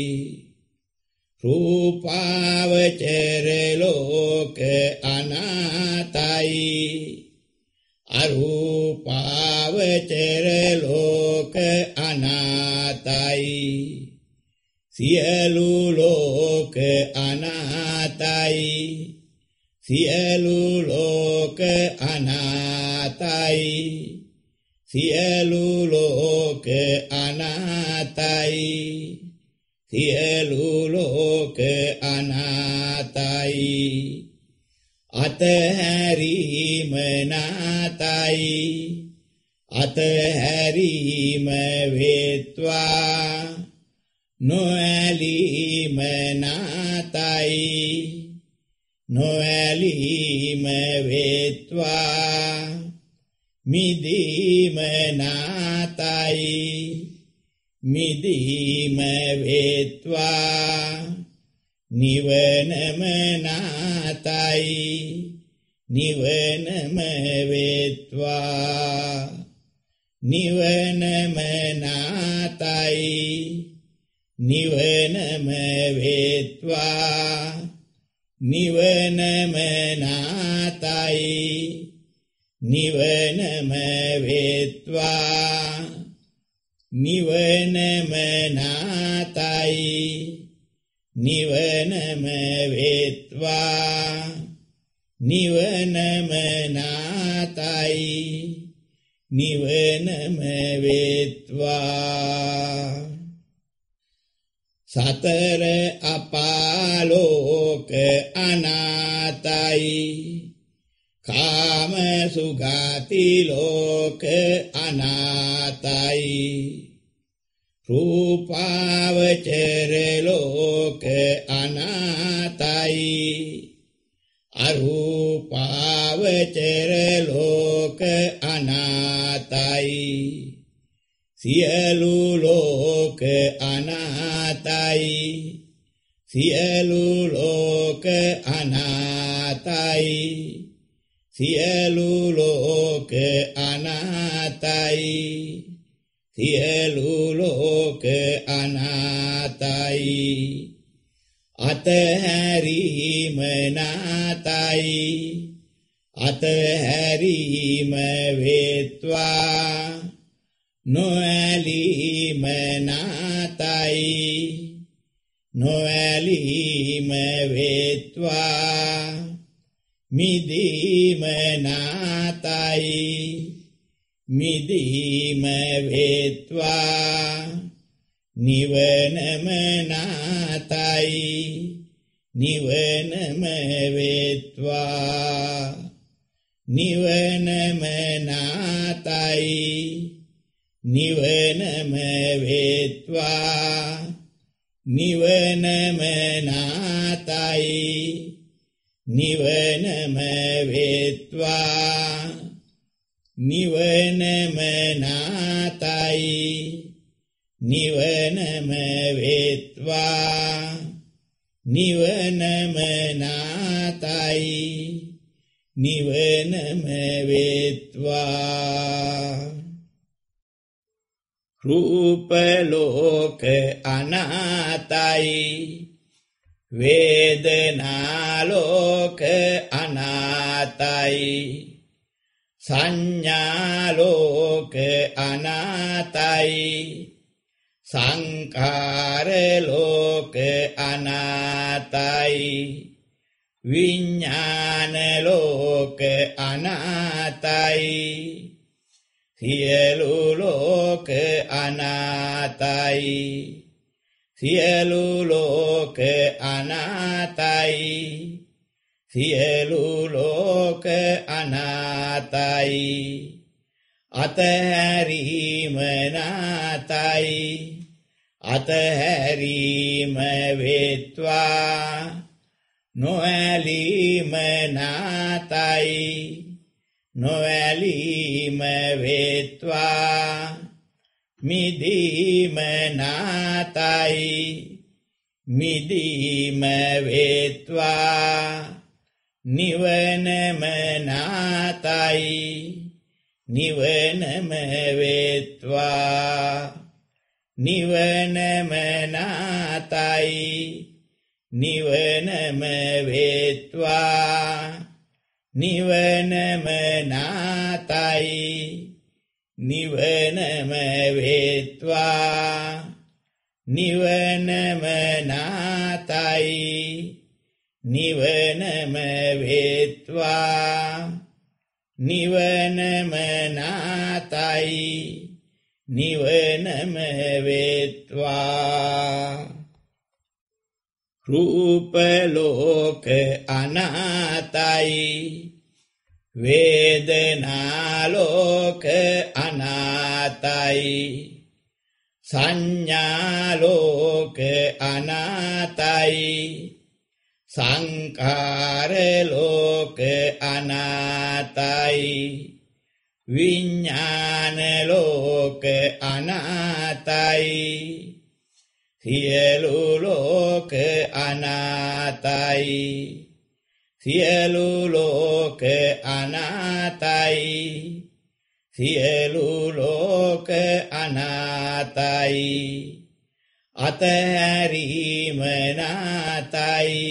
රූපාවචර ලෝක අනාතයි අරූපාවචර ලෝක අනාතයි සියලු ලෝක අනාතයි සියලු ලෝක අනාතයි සියලු ලෝක අනාතයි සියලු ලෝක අනාතයි අතහැරීම නාතයි අතහැරීම වේත්වා නොඇලීම නාතයි නොඇලීම වේත්වා මිදීම නාතයි මිදීම වේත්වා නිවනම නාතයි නිවනම වේත්වා නිවනම නාතයි නිවනම වේත්වා නිවනම නාතයි නිවනම වේත්වා නිවනම නාතයි නිවනම වේත්වා නිවනම නාතයි නිවනම වේත්වා සතර අපාලෝක අනාතයි කාම සුගති ලෝක අනාතයි රූපාවචර ලෝක අනාතයි අරූපාවචර ලෝක අනාතයි සියලු ලෝක අනාතයි සියලු ලෝක අනාතයි සියලු ලෝක අනාතයි සියලු ලෝක අනාතයි අතහැරීම නාතයි අතහැරීම වේත්වා නොඇලීම නාතයි නොඇලීම වේත්වා මිදීම නාතයි මිදීම වේත්වා නිවනම නාතයි නිවනම වේත්වා නිවනම නාතයි නිවනම වේත්වා නිවනම නාතයි නිවනම වේත්වා නිවනම නාතයි නිවනම වේත්වා නිවනම නාතයි නිවනම වේත්වා රූප ලෝක අනාතයි වේදනා ලෝක අනාතයි සංඥා ලෝක අනාතයි සංඛාර ලෝක අනාතයි විඥාන ලෝක අනාතයි සියලු ලෝක අනාතයි සියලු ලෝක අනාතයි සියලු ලෝක අනාතයි අතහැරීම නාතයි අතහැරීම වේත්වා නොඇලීම නාතයි නොඇලීම වේත්වා මිදීම නාතයි මිදීම වේත්වා නිවනම නාතයි නිවනම වේත්වා නිවනම නාතයි නිවනම වේත්වා නිවනම නාතයි නිවනම වේත්වා නිවනම නාතයි නිවනම වේත්වා නිවනම නාතයි නිවනම වේත්වා රූප ලෝක අනාතයි වේදනා ලෝක අනාතයි සංඥා ලෝක අනාතයි සංඛාර ලෝක අනාතයි විඥාන ලෝක අනාතයි සියලු ලෝක අනාතයි සියලු ලෝක අනාතයි සියලු ලෝක අනාතයි අතහැරීම නාතයි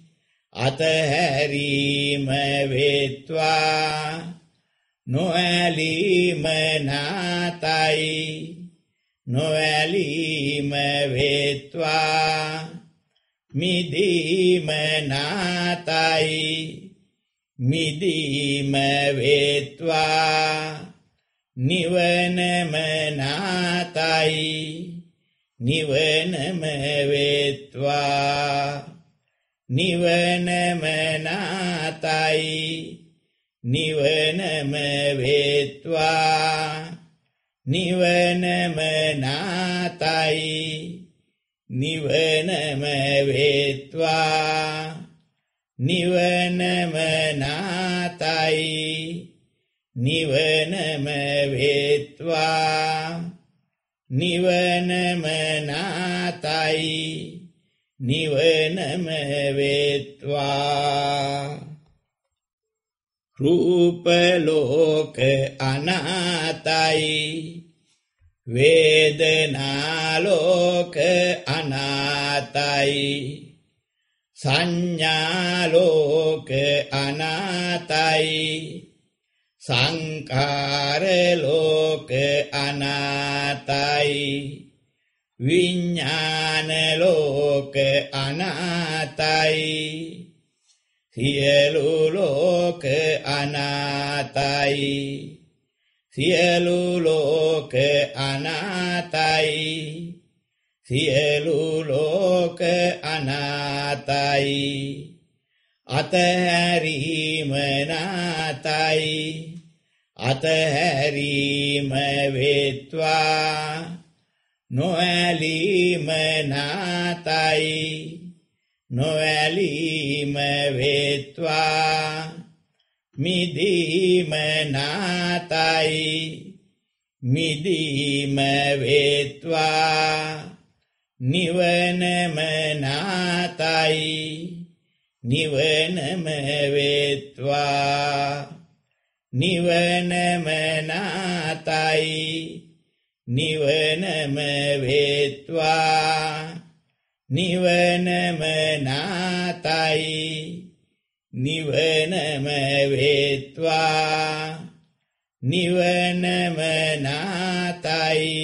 අතහැරීම වේත්වා නොඇලීම නාතයි නොඇලීම වේත්වා මිදීම නාතයි මිදීම වේත්වා නිවනම නාතයි නිවනම වේත්වා නිවනම නාතයි නිවනම වේත්වා නිවනම නාතයි නිවනම වේත්වා නිවනම නාතයි නිවනම වේත්වා නිවනම නාතයි නිවනම වේත්වා රූප ලෝක අනාතයි වේදනා ලෝක අනාතයි සංඥා ලෝක අනාතයි සංඛාර ලෝක අනාතයි විඥාන ලෝක අනාතයි සියලු ලෝක අනාතයි සියලු ලෝක අනාතයි සියලු ලෝක අනාතයි අතහැරීම නාතයි අතහැරීම වේත්වා නොඇලීම නාතයි නොඇලීම වේත්වා මිදීම නාතයි මිදීම වේත්වා නිවනම නාතයි නිවනම වේත්වා නිවනම නාතයි නිවනම වේත්වා නිවනම නාතයි නිවනම වේත්වා නිවනම නාතයි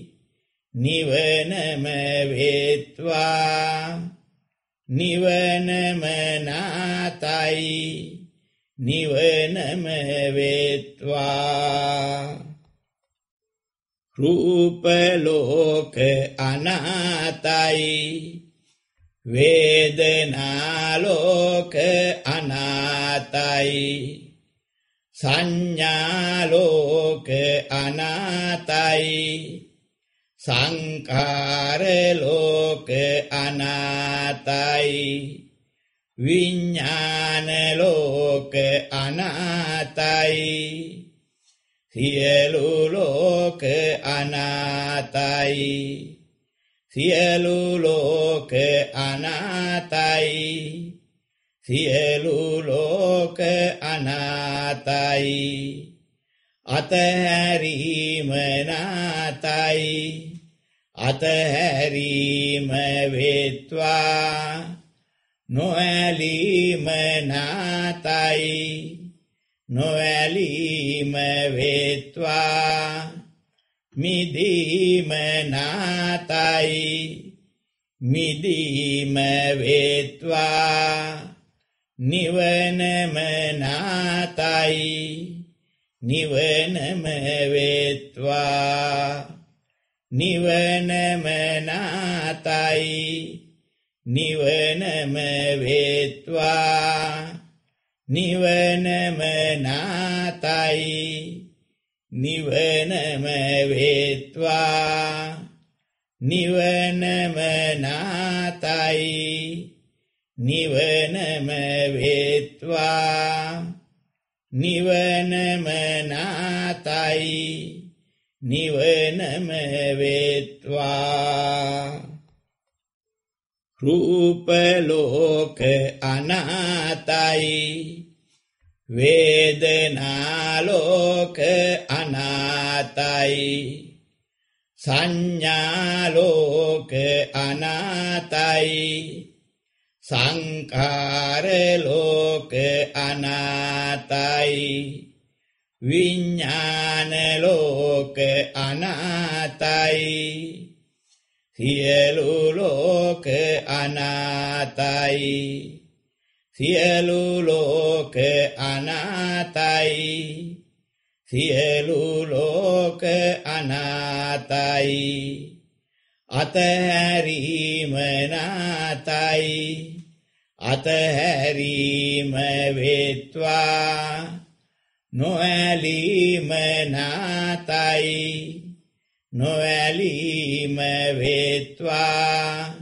නිවනම වේත්වා නිවනම නාතයි නිවනම වේත්වා රූප ලෝක අනාතයි වේදනා ලෝක අනාතයි සංඥා ලෝක අනාතයි සංඛාර ලෝක අනාතයි විඥාන ලෝක අනාතයි සියලු ලෝක අනාතයි සියලු ලෝක අනාතයි සියලු ලෝක අනාතයි අතහැරීම නාතයි අතහැරීම වේත්වා නොඇලීම නාතයි නොඇලීම වේත්වා මිදීම නාතයි මිදීම වේත්වා නිවනම නාතයි නිවනම වේත්වා නිවනම නාතයි නිවනම වේත්වා නිවනම නාතයි නිවනම වේත්වා නිවනම නාතයි නිවනම වේත්වා නිවනම නාතයි නිවනම වේත්වා රූප ලෝක අනාතයි වේදනා ලෝක අනාතයි සංඥා ලෝක අනාතයි සංඛාර ලෝක අනාතයි විඥාන ලෝක අනාතයි සියලු ලෝක අනාතයි සියලු ලෝක අනාතයි සියලු ලෝක අනාතයි අතහැරීම නාතයි අතහැරීම වේත්වා නොඇලීම නාතයි නොඇලීම වේත්වා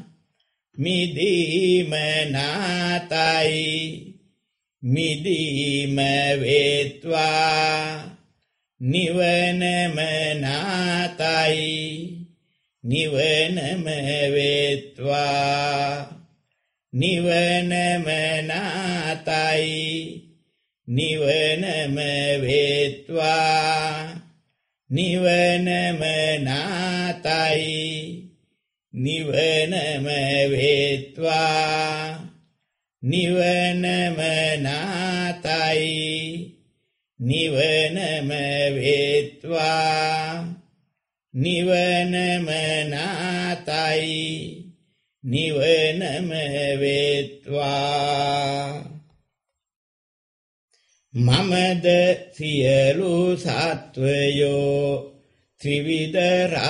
මිදීම නාතයි මිදීම වේත්වා නිවනම නාතයි නිවනම වේත්වා නිවනම නාතයි නිවනම වේත්වා නිවනම නාතයි නිවනම වේත්වා නිවනම නාතයි නිවනම වේත්වා නිවනම නාතයි නිවනම වේත්වා මමද සියලු සත්වයෝ ත්‍රිවිධ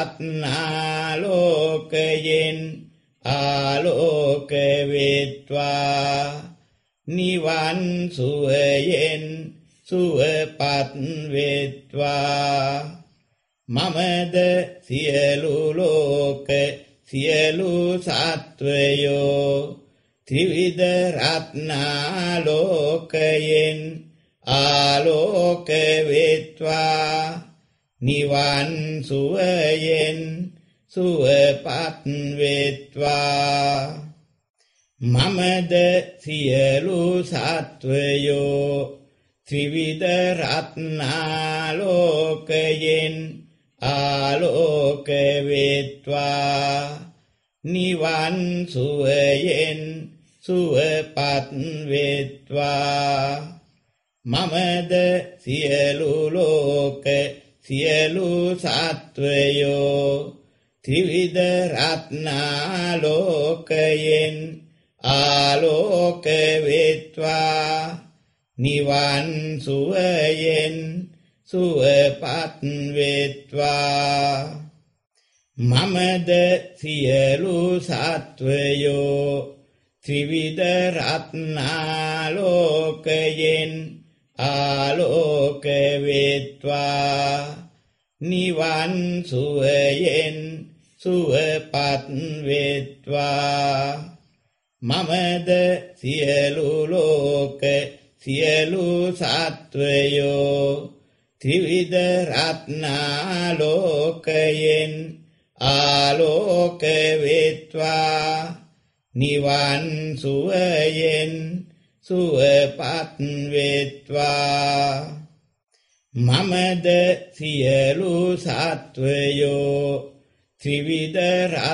රත්නාලෝකයෙන් ආලෝක වේත්වා නිවන් සුවයෙන් සුවපත් වේත්වා මමද සියලු ලෝක සියලු සත්වයෝ ත්‍රිවිධ රත්නාලෝකයෙන් ආලෝක වේත්වා නිවන් සුවයෙන් සුවපත් වේත්වා මමද සියලු සත්වයෝ ත්‍රිවිධ රත්නාලෝකයෙන් ආලෝක වේත්වා නිවන් සුවයෙන් සුවපත් වේත්වා මමද සියලු ලෝක සියලු සත්වයෝ ත්‍රිවිධ රත්නාලෝකයෙන් ආලෝක වේත්වා නිවන් සුවයෙන් සුවපත් වේත්වා මමද සියලු සත්වයෝ ත්‍රිවිධ රත්නාලෝකයෙන් ආලෝක වේත්වා නිවන් සුවයෙන් සුවපත් වේත්වා මමද සියලු ලෝක සියලු සත්වයෝ ත්‍රිවිධ රත්නාලෝකයෙන් ආලෝක වේත්වා නිවන් සුවයෙන් සුවපත් වේත්වා මමද සියලු සත්වයෝ ත්‍රිවිධ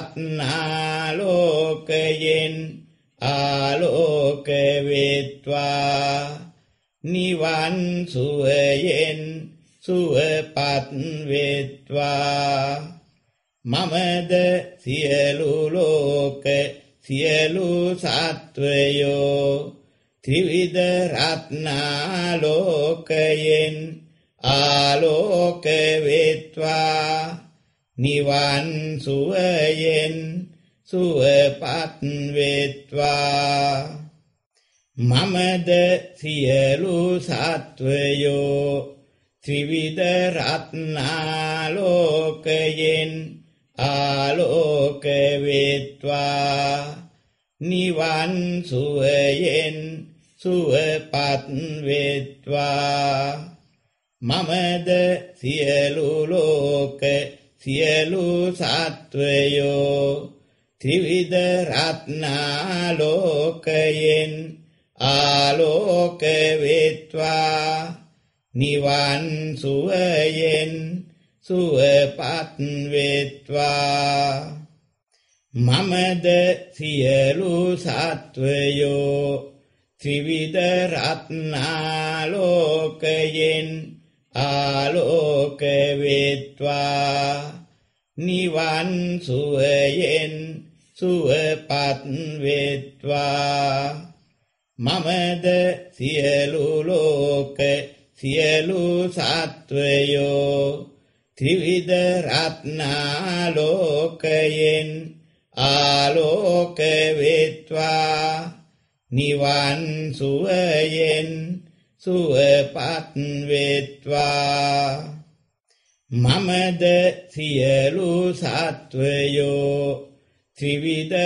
රත්නාලෝකයෙන් ආලෝක වේත්වා නිවන් සුවයෙන් සුවපත් වේත්වා මමද සියලු ලෝක සියලු සත්වයෝ ත්‍රිවිධ රත්නාලෝකයෙන් ආලෝක වේත්වා නිවන් සුවයෙන් සුවපත් වේත්වා මමද සියලු සත්වයෝ ත්‍රිවිධ රත්නාලෝකයෙන් ආලෝක වේත්වා නිවන් සුවයෙන් සුවපත් වේත්වා මමද සියලු ලෝක සියලු සත්වයෝ ත්‍රිවිධ රත්නාලෝකයෙන් ආලෝක වේත්වා නිවන් සුවයෙන් සුවපත් වේත්වා මමද සියලු සත්වයෝ ත්‍රිවිධ රත්නාලෝකයෙන් ආලෝක වේත්වා නිවන් සුවයෙන් සුවපත් වෙත්වා මමද සියලු ලෝක සියලු සත්වයෝ ත්‍රිවිධ රත්නාලෝකයෙන් ආලෝක වෙත්වා නිවන් සුවයෙන් සුවපත් වෙත්වා මමද සියලු සත්වයෝ ත්‍රිවිධ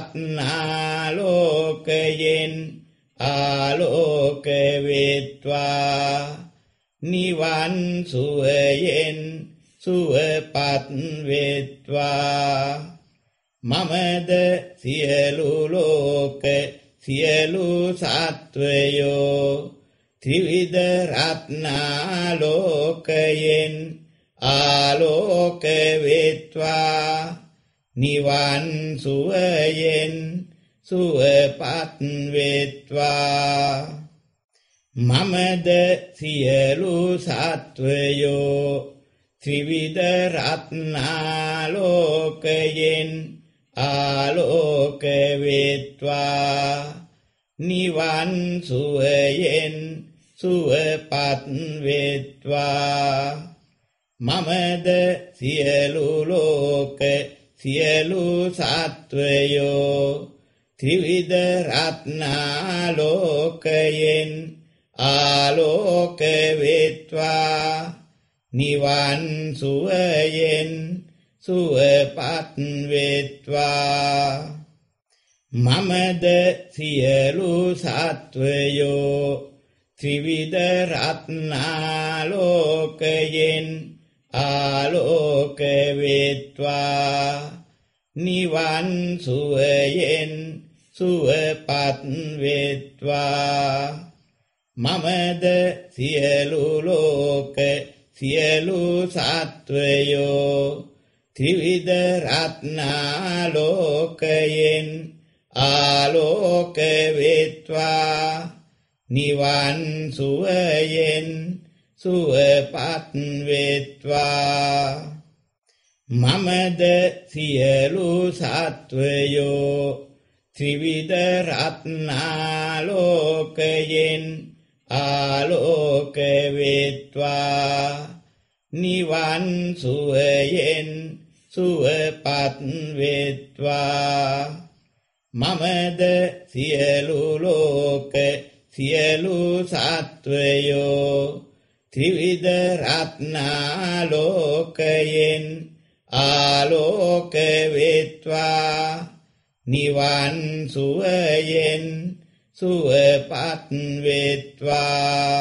රත්නාලෝකයෙන් ආලෝක වෙත්වා නිවන් සුවයෙන් සුවපත් වෙත්වා මමද සියලු ලෝක සියලු සත්වයෝ ත්‍රිවිධ රත්නාලෝකයෙන් ආලෝක වෙත්වා නිවන් සුවයෙන් සුවපත් වෙත්වා මමද සියලු සත්වයෝ ත්‍රිවිධ රත්නාලෝකයෙන් ආලෝක වෙත්වා නිවන් සුවයෙන් සුවපත් වෙත්වා මමද සියලු ලෝක සියලු සත්වයෝ ත්‍රිවිධ රත්නාලෝකයෙන් ආලෝක වෙත්වා නිවන් සුවයෙන් සුවපත් වෙත්වා මමද සියලු සත්වයෝ ත්‍රිවිධ රත්නාලෝකයෙන් ආලෝක වෙත්වා නිවන් සුවයෙන් සුවපත් වෙත්වා මමද සියලු ලෝක සියලු සත්වයෝ ත්‍රිවිධ රත්නාලෝකයෙන් ආලෝක වෙත්වා නිවන් සුවයෙන් සුවපත් වෙත්වා මමද සියලු සත්වයෝ ත්‍රිවිධ රත්නාලෝකයෙන් ආලෝක වෙත්වා නිවන් සුවයෙන් සුවපත් වෙත්වා මමද සියලු ලෝක සියලු සත්වයෝ ත්‍රිවිධ රත්නාලෝකයෙන් ආලෝක වෙත්වා නිවන් සුවයෙන් සුවපත් වෙත්වා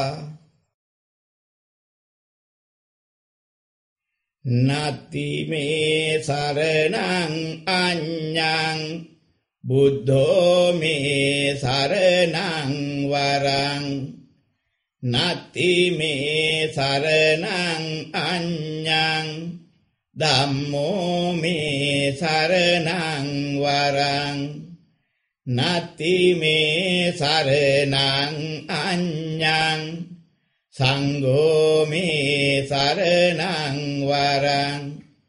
නත්ති මේ සරණං අඤ්ඤං බුද්ධෝ මේ සරණං වරං නත්ති මේ සරණං අඤ්ඤං ධම්මෝ මේ සරණං වරං නත්ති මේ සරණං අඤ්ඤං සංඝෝ මේ සරණං වරං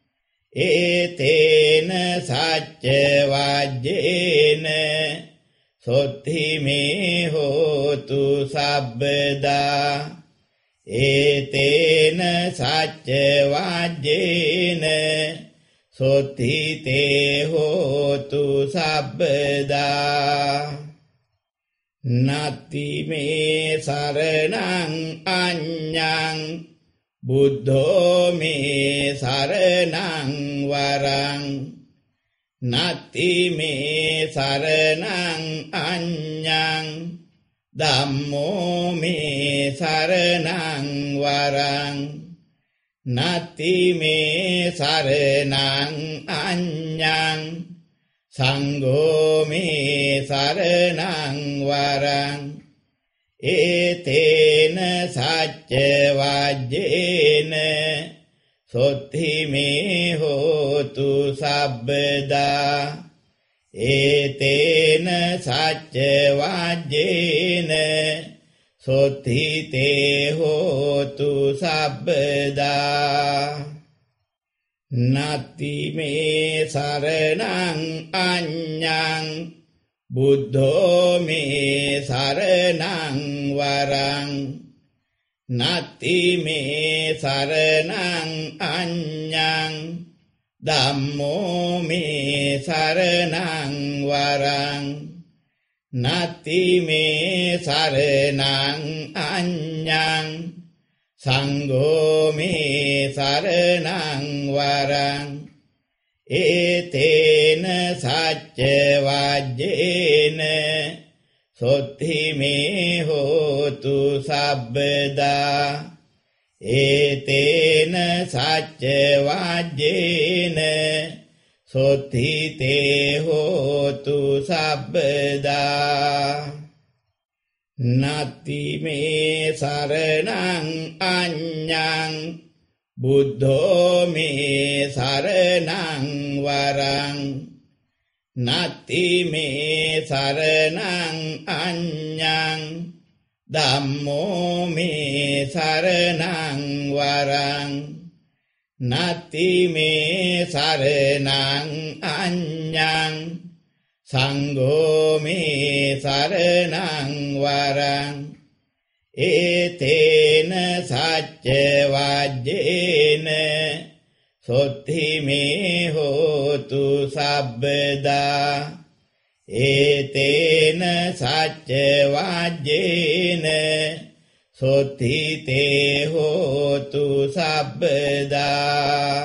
ඒතේන සච්ච වජ්ජේන සොත්ති මේ හෝතු සබ්බදා ඒතේන සච්ච වජ්ජේන සොත්ති තේ හෝතු සබ්බදා නත්ති මේ සරණං අඤ්ඤං බුද්ධෝ මේ සරණං වරං නත්ති මේ සරණං අඤ්ඤං ධම්මෝ මේ සරණං වරං නත්ති මේ සරණං අඤ්ඤං සංඝෝ මේ සරණං වරං ඒතේන සච්ච වජ්ජේන සොත්ති මේ හෝතු සබ්බදා ඒතේන සච්ච වජ්ජේන සොත්ති තේ හෝතු සබ්බදා නත්ති මේ සරණං අඤ්ඤං බුද්ධෝ මේ සරණං වරං නත්ති මේ සරණං අඤ්ඤං ධම්මෝ මේ සරණං වරං නත්ති මේ සරණං අඤ්ඤං සංඝෝ මේ සරණං වරං ඒතේන සච්ච වාජ්ජේන සොත්ති මේ හෝතු සබ්බදා ඒතේන සච්ච වාජ්ජේන සොත්ති තේ හෝතු සබ්බදා නත්ති මේ සරණං අඤ්ඤං බුද්ධෝ මේ සරණං වරං නත්ති මේ සරණං අඤ්ඤං ධම්මෝ මේ සරණං වරං නත්ති මේ සරණං අඤ්ඤං සංඝෝ මේ සරණං වරං ඒතේන සච්ච වාජ්ජේන සොත්ති මේ හෝතු සබ්බදා ඒතේන සච්ච වාජ්ජේන සොත්ති තේ හෝතු සබ්බදා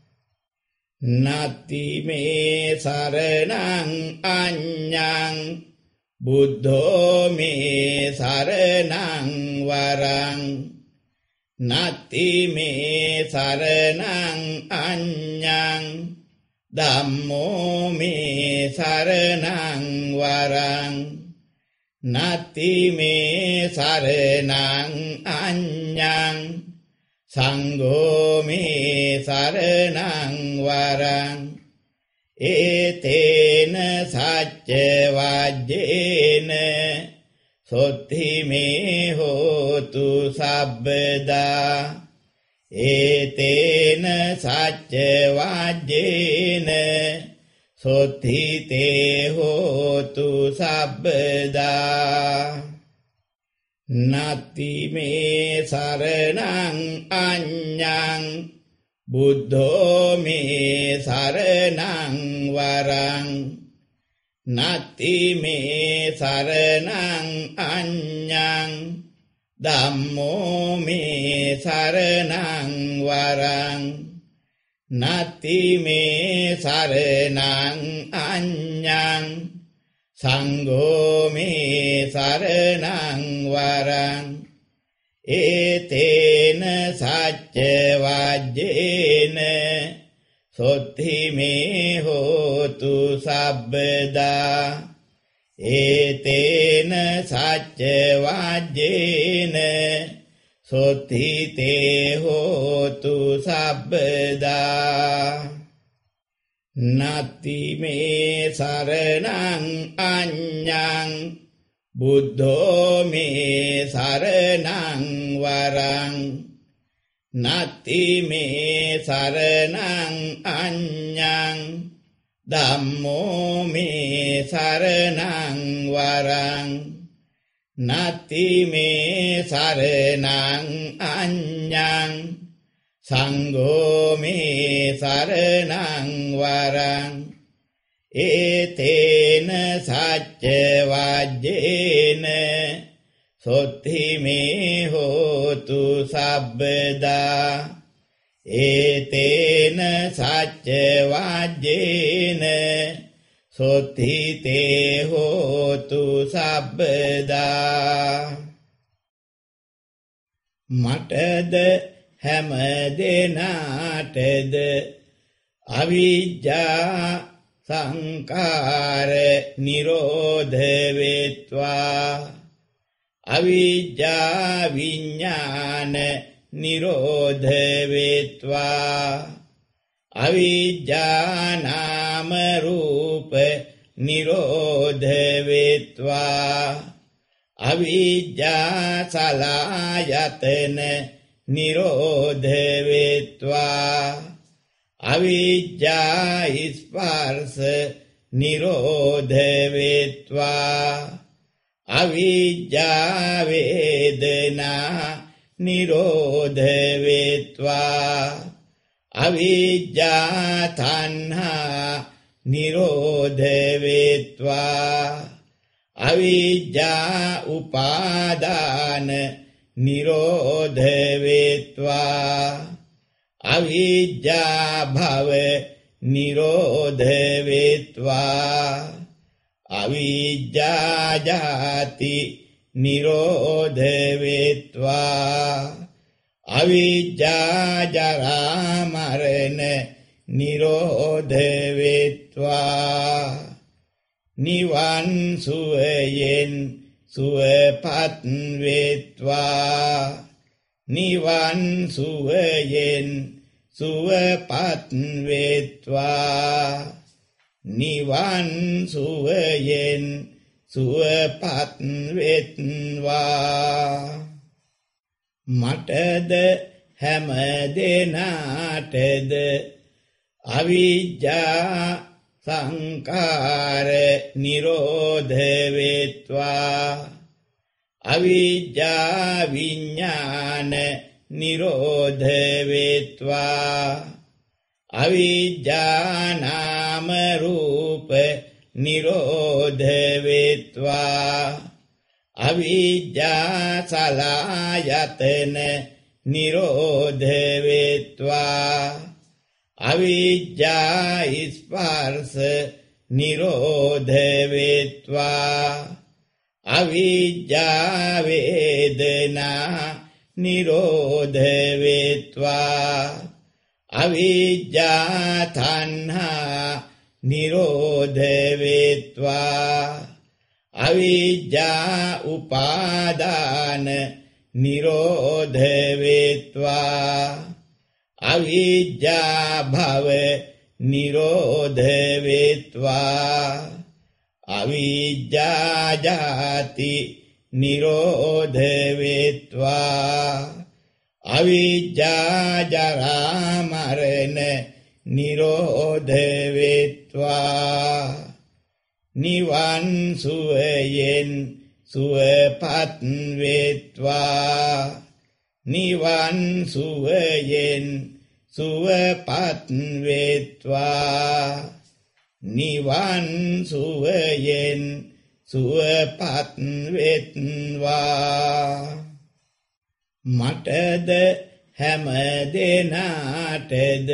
නත්ති මේ සරණං අඤ්ඤං බුද්ධෝ මේ සරණං වරං නත්ති මේ සරණං අඤ්ඤං ධම්මෝ මේ සරණං වරං නත්ති මේ සරණං අඤ්ඤං සංඝෝ මේ සරණං වරං ඒතේන සච්ච වාජ්ජේන සොත්ති මේ හෝතු සබ්බදා ඒතේන සච්ච වාජ්ජේන සොත්ති තේ හෝතු සබ්බදා නත්ති මේ සරණං අඤ්ඤං බුද්ධෝ මේ සරණං වරං නත්ති මේ සරණං අඤ්ඤං ධම්මෝ මේ සරණං වරං නත්ති මේ සරණං අඤ්ඤං සංඝෝ මේ සරණං වරං ඒතේන සච්ච වාජ්ජේන සොත්ති මේ හෝතු සබ්බදා ඒතේන සච්ච වාජ්ජේන සොත්ති තේ හෝතු සබ්බදා නත්ති මේ සරණං අඤ්ඤං බුද්ධෝ මේ සරණං වරං නත්ති මේ සරණං අඤ්ඤං ධම්මෝ මේ සරණං වරං නත්ති මේ සරණං අඤ්ඤං සංඝෝ මේ සරණං වරං ඒතේන සච්ච වාජ්ජේන සොත්ති මේ හෝතු සබ්බදා ඒතේන සච්ච වාජ්ජේන සොත්ති තේ හෝතු සබ්බදා මටද හැම දෙනාටද අවිජ්ජා සංකාර නිරෝධ වෙත්වා අවිජ්ජා විඥාන නිරෝධ වෙත්වා අවිජ්ජා නාම රූප නිරෝධ වෙත්වා අවිජ්ජා සලආයතන නිරෝධ වෙත්වා අවිජ්ජා ස්පර්ශ නිරෝධ වේත්වා අවිජ්ජා වේදනා නිරෝධ වේත්වා අවිජ්ජා තණ්හා නිරෝධ වේත්වා අවිජ්ජා උපාදාන නිරෝධ වේත්වා අවිජ්ජා භව නිරෝධ වේත්වා අවිජ්ජා ජාති නිරෝධ වේත්වා අවිජ්ජා ජරා මරණ නිරෝධ වේත්වා නිවන් සුවයෙන් සුවපත් වේත්වා නිවන් සුවයෙන් සුවපත් වේත්වා නිවන් සුවයෙන් සුවපත් වේත්වා මටද හැම දෙනාටද අවිජ්ජා සංඛාර නිරෝධ වේත්වා අවිජ්ජා විඥාන නිරෝධ වේත්වා අවිජ්ජා නාම රූප නිරෝධ වේත්වා අවිජ්ජා සලආයතන නිරෝධ වේත්වා අවිජ්ජා ස්පර්ශ නිරෝධ වේත්වා අවිජ්ජා වේදනා නිරෝධ වේත්වා අවිජ්ජා තණ්හා නිරෝධ වේත්වා අවිජ්ජා උපාදාන නිරෝධ වේත්වා අවිජ්ජා භව නිරෝධ වේත්වා අවිජ්ජා ජාති නිරෝධ වේත්වා අවිජ්ජා ජරා මරණ නිරෝධ වේත්වා නිවන් සුවයෙන් සුවපත් වේත්වා නිවන් සුවයෙන් සුවපත් වේත්වා නිවන් සුවයෙන් සුවපත් වේත්වා මටද හැම දෙනාටද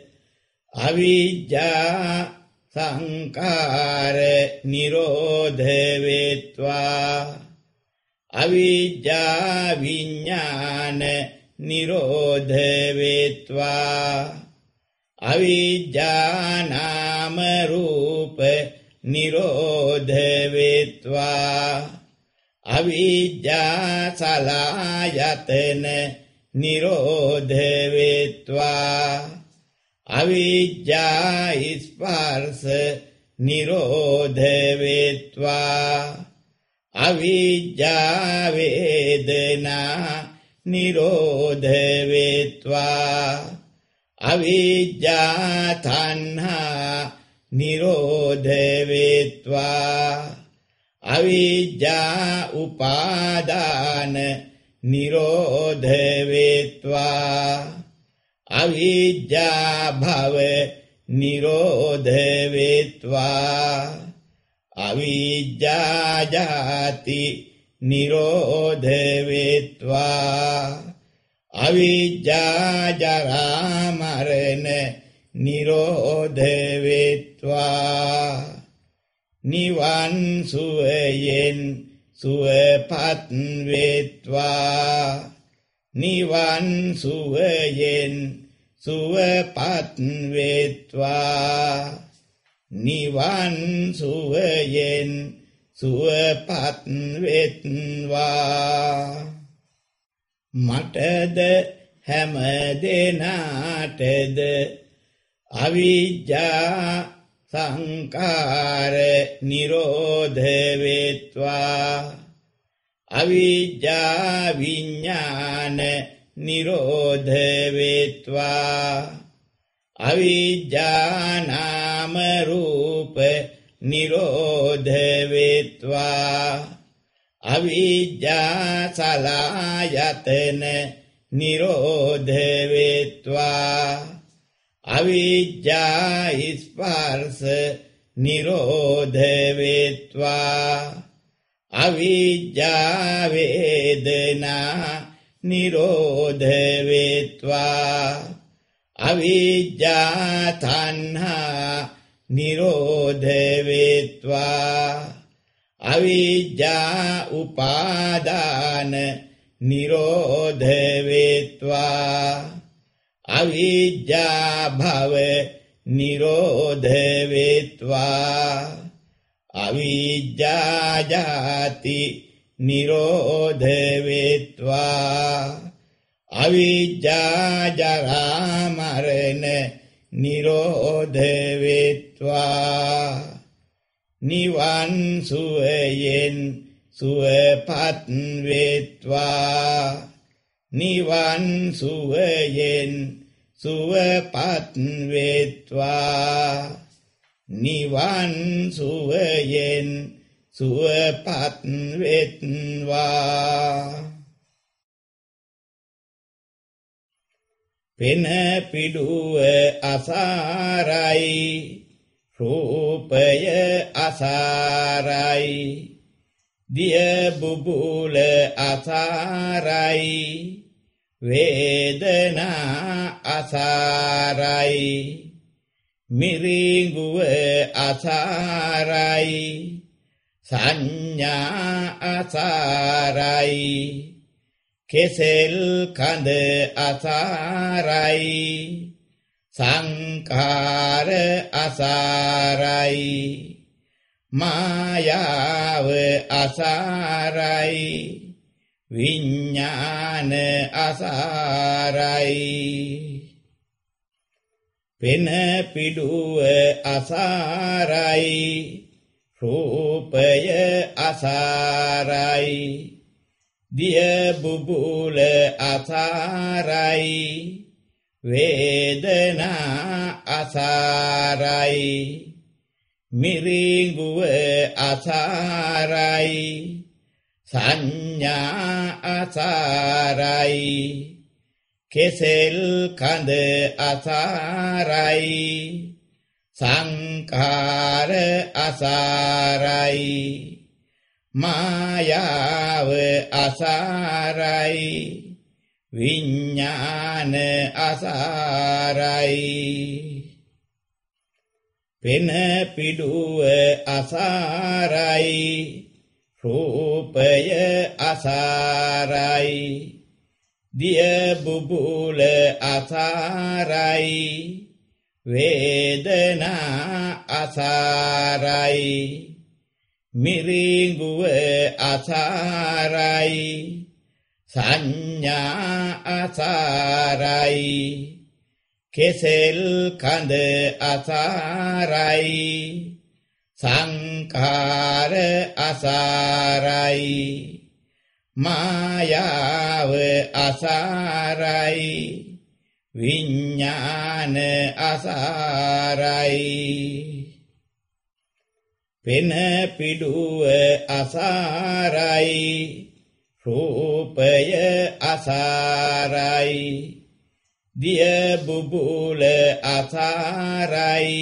අවිජ්ජා සංඛාර නිරෝධ වේත්වා අවිජ්ජා විඥාන නිරෝධ වේත්වා අවිජ්ජා නාම රූප නිරෝධ වේත්වා අවිජ්ජා සලආයතන නිරෝධ වේත්වා අවිජ්ජා ස්පර්ශ නිරෝධ වේත්වා අවිජ්ජා වේදනා නිරෝධ වේත්වා අවිජ්ජා තණ්හා නිරෝධ වේත්වා අවිජ්ජා උපාදාන නිරෝධ වේත්වා අවිජ්ජා භව නිරෝධ වේත්වා අවිජ්ජා ජාති නිරෝධ වේත්වා අවිජ්ජා ජරා මරණ නිරෝධ වේත්වා නිවන් සුවයෙන් සුවපත් වේත්වා නිවන් සුවයෙන් සුවපත් වේත්වා නිවන් සුවයෙන් සුවපත් වේත්වා මටද හැම දෙනාටද අවිජ්ජා සංඛාර නිරෝධ වේත්වා අවිජ්ජා විඥාන නිරෝධ වේත්වා අවිජ්ජා නාම රූප නිරෝධ වේत्वा අවිජ්ජා සලආයතන නිරෝධ වේत्वा අවිජ්ජා ස්පර්ශ නිරෝධ වේत्वा අවිජ්ජා වේදනා නිරෝධ වේत्वा අවිජ්ජා තණ්හා නිරෝධ වේत्वा අවිජ්ජා උපාදාන නිරෝධ වේत्वा අවිජ්ජා භව නිරෝධ වේत्वा අවිජ්ජා ජාති නිරෝධ වේत्वा අවිජ්ජා ජරා මරණ නිරෝධ වේत्वा නිවන් සුවයෙන් සුවපත් වේत्वा නිවන් සුවයෙන් සුවපත් වේत्वा නිවන් සුවයෙන් සුවපත් වේत्वा පෙන පිඩුව අසාරයි රූපය අසාරයි දිය බුබුල අසාරයි වේදනා අසාරයි මිරිඟුව අසාරයි සංඥා අසාරයි කෙසෙල් කඳ අසාරයි සංඛාර අසාරයි මායාව අසාරයි විඥාන අසාරයි පෙන පිඩුව අසාරයි රූපය අසාරයි දිය බුබුල අසාරයි වේදනා අසාරයි මිරිඟුව අසාරයි සංඥා අසාරයි කෙසෙල් කඳ අසාරයි සංඛාර අසාරයි මායාව අසාරයි විඥාන අසාරයි පෙන පිඩුව අසාරයි රූපය අසාරයි දිය බුබුල අසාරයි වේදනා අසාරයි මිරිඟුව අසාරයි සංඥා අසාරයි කෙසෙල් කඳ අසාරයි සංඛාර අසාරයි මායාව අසාරයි විඥාන අසාරයි පෙන පිඩුව අසාරයි රූපය අසාරයි දිය බුබුල අසාරයි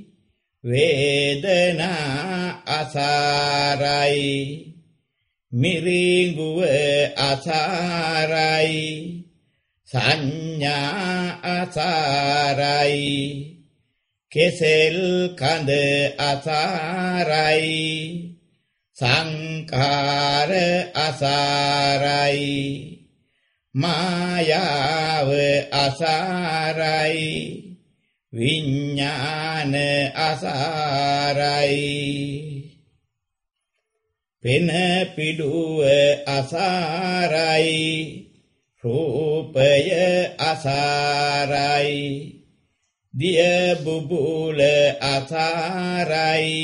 වේදනා අසාරයි මිරිඟුව අසාරයි සංඥා අසාරයි කෙසෙල් කඳ අසාරයි සංඛාර අසාරයි මායාව අසාරයි විඥාන අසාරයි පෙන පිඩුව අසාරයි රූපය අසාරයි දිය බුබුල අසාරයි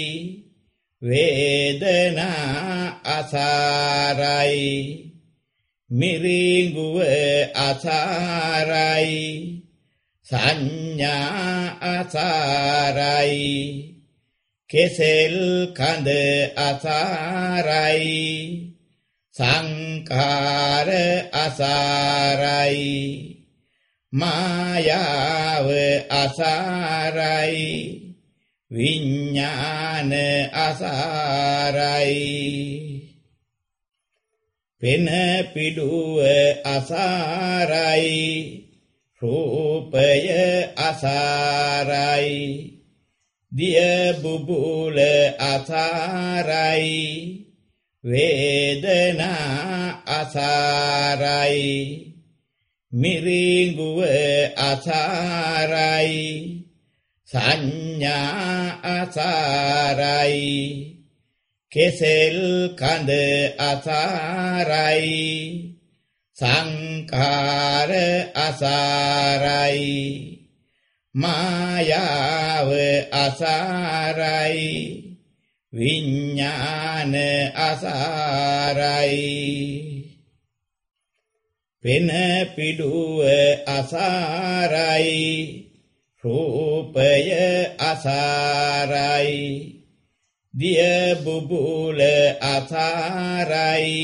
වේදනා අසාරයි මිරිඟුව අසාරයි සංඥා අසාරයි කෙසෙල් කඳ අසාරයි සංඛාර අසාරයි මායාව අසාරයි විඥාන අසාරයි පෙන පිඩුව අසාරයි රූපය අසාරයි දිය බුබුල අසාරයි වේදනා අසාරයි මිරිඟුව අසාරයි සංඥා අසාරයි කෙසෙල් කඳ අසාරයි සංඛාර අසාරයි මායාව අසාරයි විඥාන අසාරයි පෙන පිඩුව අසාරයි රූපය අසාරයි දිය බුබුල අසාරයි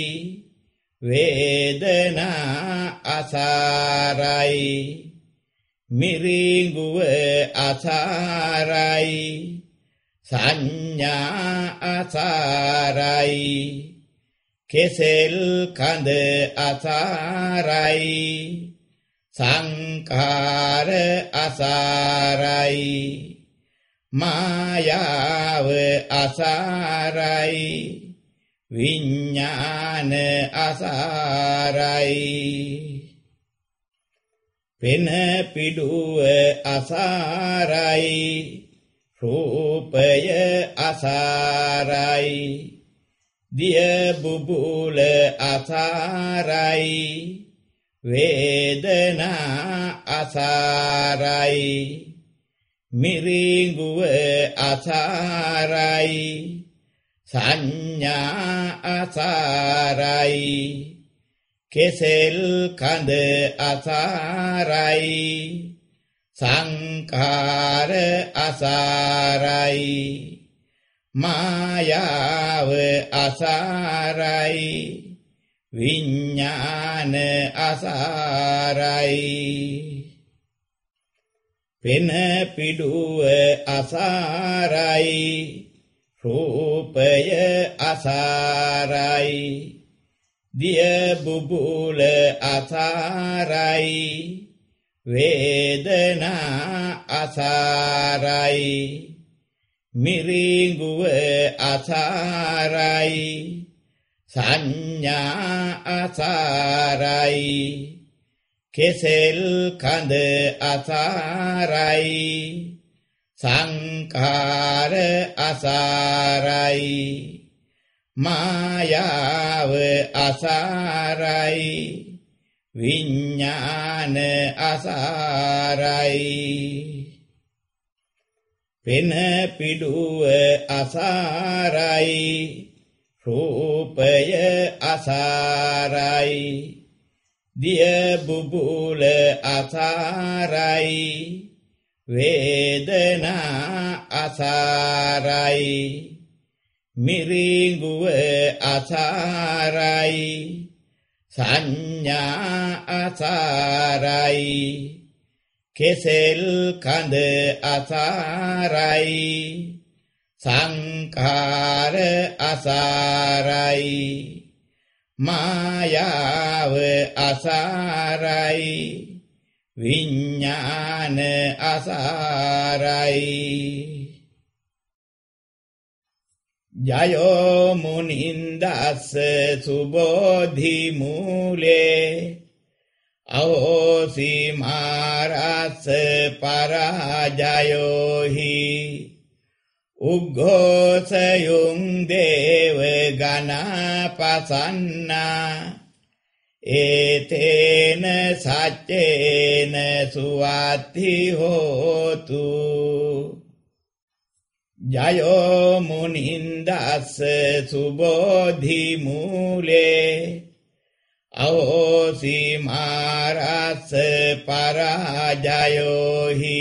වේදනා අසාරයි මිරිඟුව අසාරයි සංඥා අසාරයි කෙසෙල් කඳ අසාරයි සංඛාර අසාරයි මායාව අසාරයි විඥාන අසාරයි පෙන පිඩුව අසාරයි රූපය අසාරයි දිය බුබුල අසාරයි වේදනා අසාරයි මිරිඟුව අසාරයි සංඥා අසාරයි කෙසෙල් කඳ අසාරයි සංඛාර අසාරයි මායාව අසාරයි විඥාන අසාරයි පෙන පිඩුව අසාරයි රූපය අසාරයි දිය බුබුල අසාරයි වේදනා අසාරයි මිරිඟුව අසාරයි සංඥා අසාරයි කෙසෙල් කඳ අසාරයි සංඛාර අසාරයි මායාව අසාරයි විඥාන අසාරයි පෙන පිඩුව අසාරයි රූපය අසාරයි දිය බුබුල අසාරයි වේදනා අසාරයි මිරිඟුව අසාරයි සංඥා අසාරයි කෙසෙල් කඳ අසාරයි සංඛාර අසාරයි මායාව අසාරයි විඥාන අසාරයි ජයෝ මුනින්දස්ස සුබෝධි මූලේ අවෝසි මාරස්ස පරාජයෝ හි උග්ඝෝසයුං දේව ගණපසන්නා ඒතේන සච්චේන සුවත්ති හෝතු ජයෝ මුනින්දස්ස සුබෝධි මූලේ අහෝසි මාරස්ස පරාජයෝහි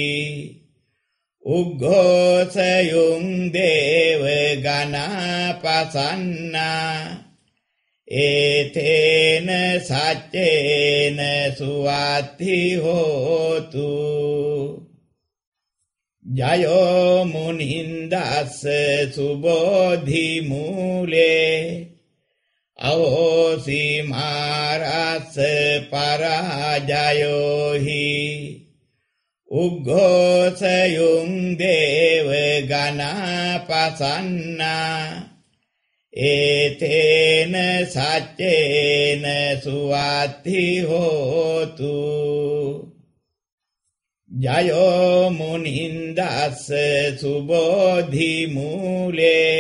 උග්ඝෝසයුං දේව ගණපසන්නා ඒතේන සච්චේන සුවාති හෝතු ජයෝ මුනින්දස්ස සුබෝධි මූලේ අහෝසි මාරස්ස පරාජයෝහි උග්ඝෝසයුං දේව ගණපසන්නා ඒතේන සච්චේන සුවාති හෝතු ජයෝ මුනින්දස්ස සුබෝධි මූලේ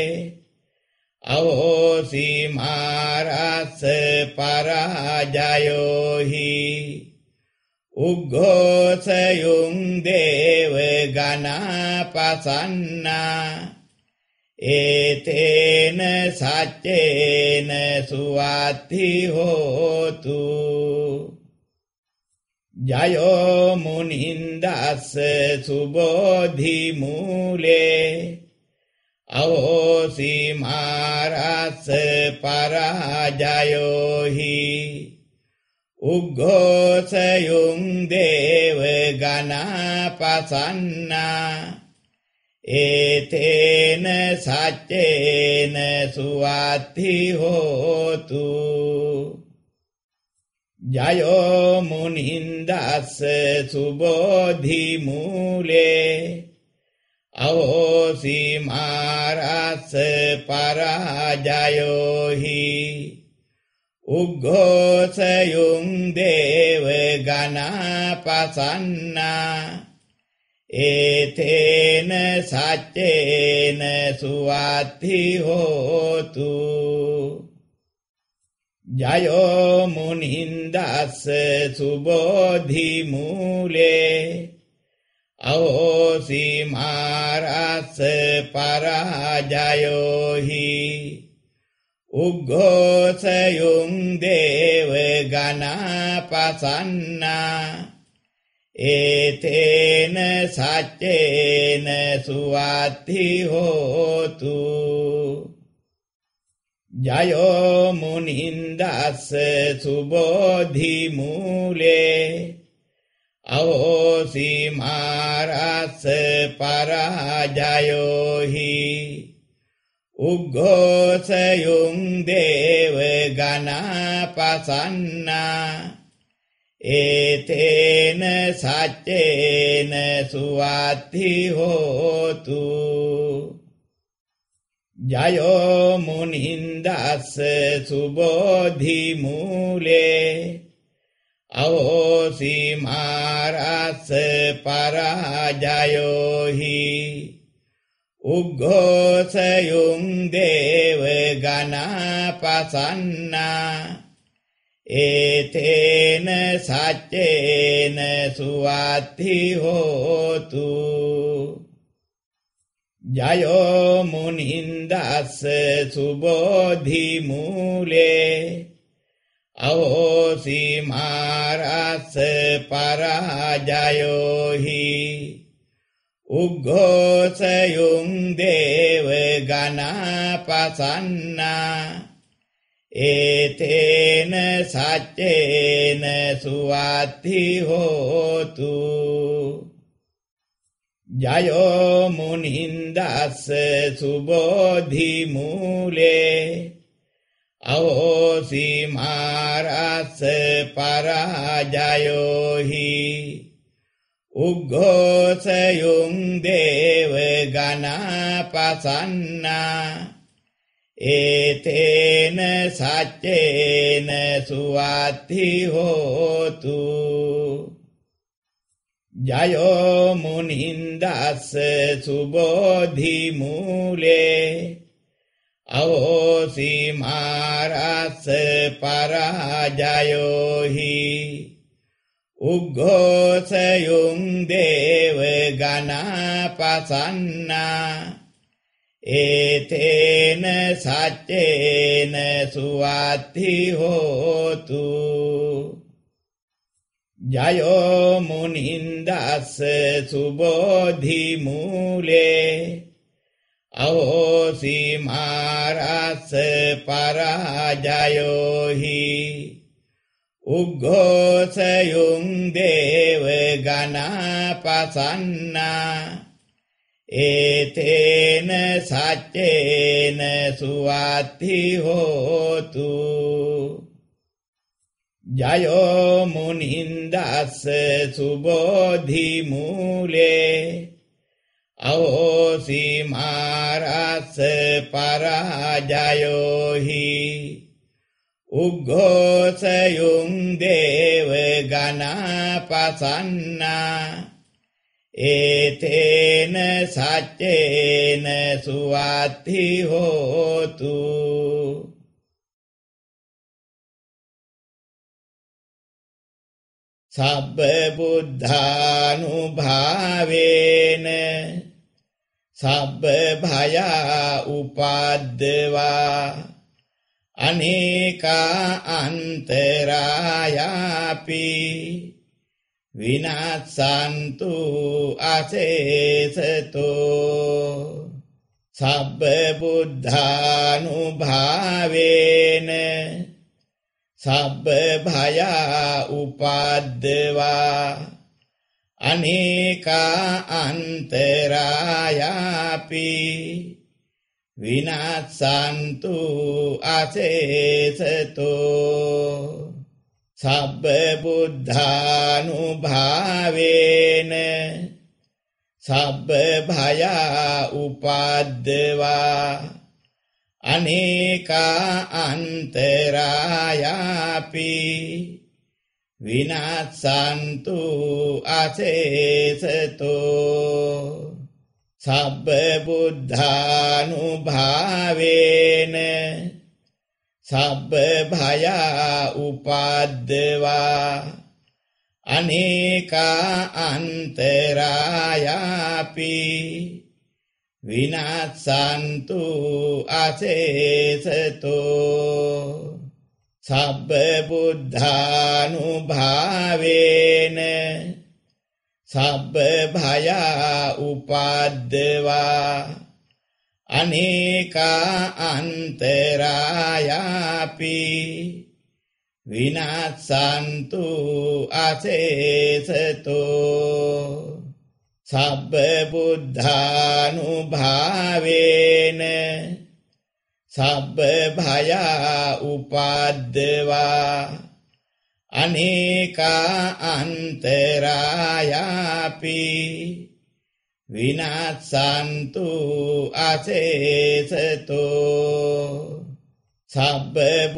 අහෝසි මාරස්ස පරාජයෝහි උග්ඝෝසයුං දේව ගණපසන්නා ඒතේන සච්චේන සුවාති හෝතු ජයෝ මුනින්දස්ස සුබෝධි මූලේ අහෝසි මාරස්ස පරාජයෝහි උග්ඝෝසයුං දේව ගණපසන්නා ඒතේන සච්චේන සුවාති හෝතු ජයෝ මුනින්දස්ස සුබෝධි මූලේ අහෝසි මාරස්ස පරාජයෝහි උග්ඝෝසයුං දේව ගණපසන්නා ඒතේන සච්චේන සුවාති හෝතු ජයෝ මුනින්දස්ස සුබෝධි මූලේ අහෝසි මාරස්ස පරාජයෝහි උග්ඝෝසයුං දේව ගණපසන්නා ඒතේන සච්චේන සුවාති හෝතු ජයෝ මුනින්දස්ස සුබෝධි මූලේ අහෝසි මාරස්ස පරාජයෝහි උග්ඝෝසයුං දේව ගණපසන්නා ඒතේන සච්චේන සුවාති හෝතු ජයෝ මුනින්දස්ස සුබෝධි මූලේ අහෝසි මාරස්ස පරාජයෝහි උග්ඝෝසයුං දේව ගණපසන්නා ඒතේන සච්චේන සුවාති හෝතු ජයෝ මුනින්දස්ස සුබෝධි මූලේ අහෝසි මාරස්ස පරාජයෝහි උග්ඝෝසයුං දේව ගණපසන්නා ඒතේන සච්චේන සුවාති හෝතු ජයෝ මුනින්දස්ස සුබෝධි මූලේ අහෝසි මාරස්ස පරාජයෝහි උග්ඝෝසයුං දේව ගණපසන්නා ඒතේන සච්චේන සුවාති හෝතු ජයෝ මුනින්දස්ස සුබෝධි මූලේ අහෝසි මාරස්ස පරාජයෝහි උග්ඝෝසයුං දේව ගණපසන්නා ඒතේන සච්චේන සුවාති හෝතු ජයෝ මුනින්දස්ස සුබෝධි මූලේ අහෝසි මාරස්ස පරාජයෝ හි උග්ඝෝසයුං දේව ගණපසන්නා ඒතේන සච්චේන සුවාති හෝතු ජයෝ මුනින්දස්ස සුබෝධි මූලේ අහෝසි මාරස්ස පරාජයෝ හි උග්ඝෝසයුං දේව ගණපසන්නා ඒතේන සච්චේන සුවාති හෝතු සබ්බ බුද්ධානුභාවේන සබ්බ භයා උපද්දවා අනේකා අන්තරායාපි විනාසන්තු අසේසතෝ සබ්බ බුද්ධානුභාවේන සබ්බ භයා උපද්දවා අනේකා අන්තරායාපි විනාසන්තු අසේසතෝ සබ්බ බුද්ධානුභාවේන සබ්බ භයා උපද්දවා අනේකා අන්තරායාපි විනාසන්තු අසේසතෝ සබ්බ බුද්ධානුභාවේන සබ්බ භයා උපද්දවා අනේකා අන්තරායාපි විනාසන්තු අසේසතෝ සබ්බ බුද්ධානුභාවේන සබ්බ භයා උපද්දවා අනේකා අන්තරායාපි විනාසන්තු අසේසතෝ සබ්බ බුද්ධානුභාවේන සබ්බ භයා උපද්දවා අනේකා අන්තරායාපි විනාසන්තු අසේසතෝ සබ්බ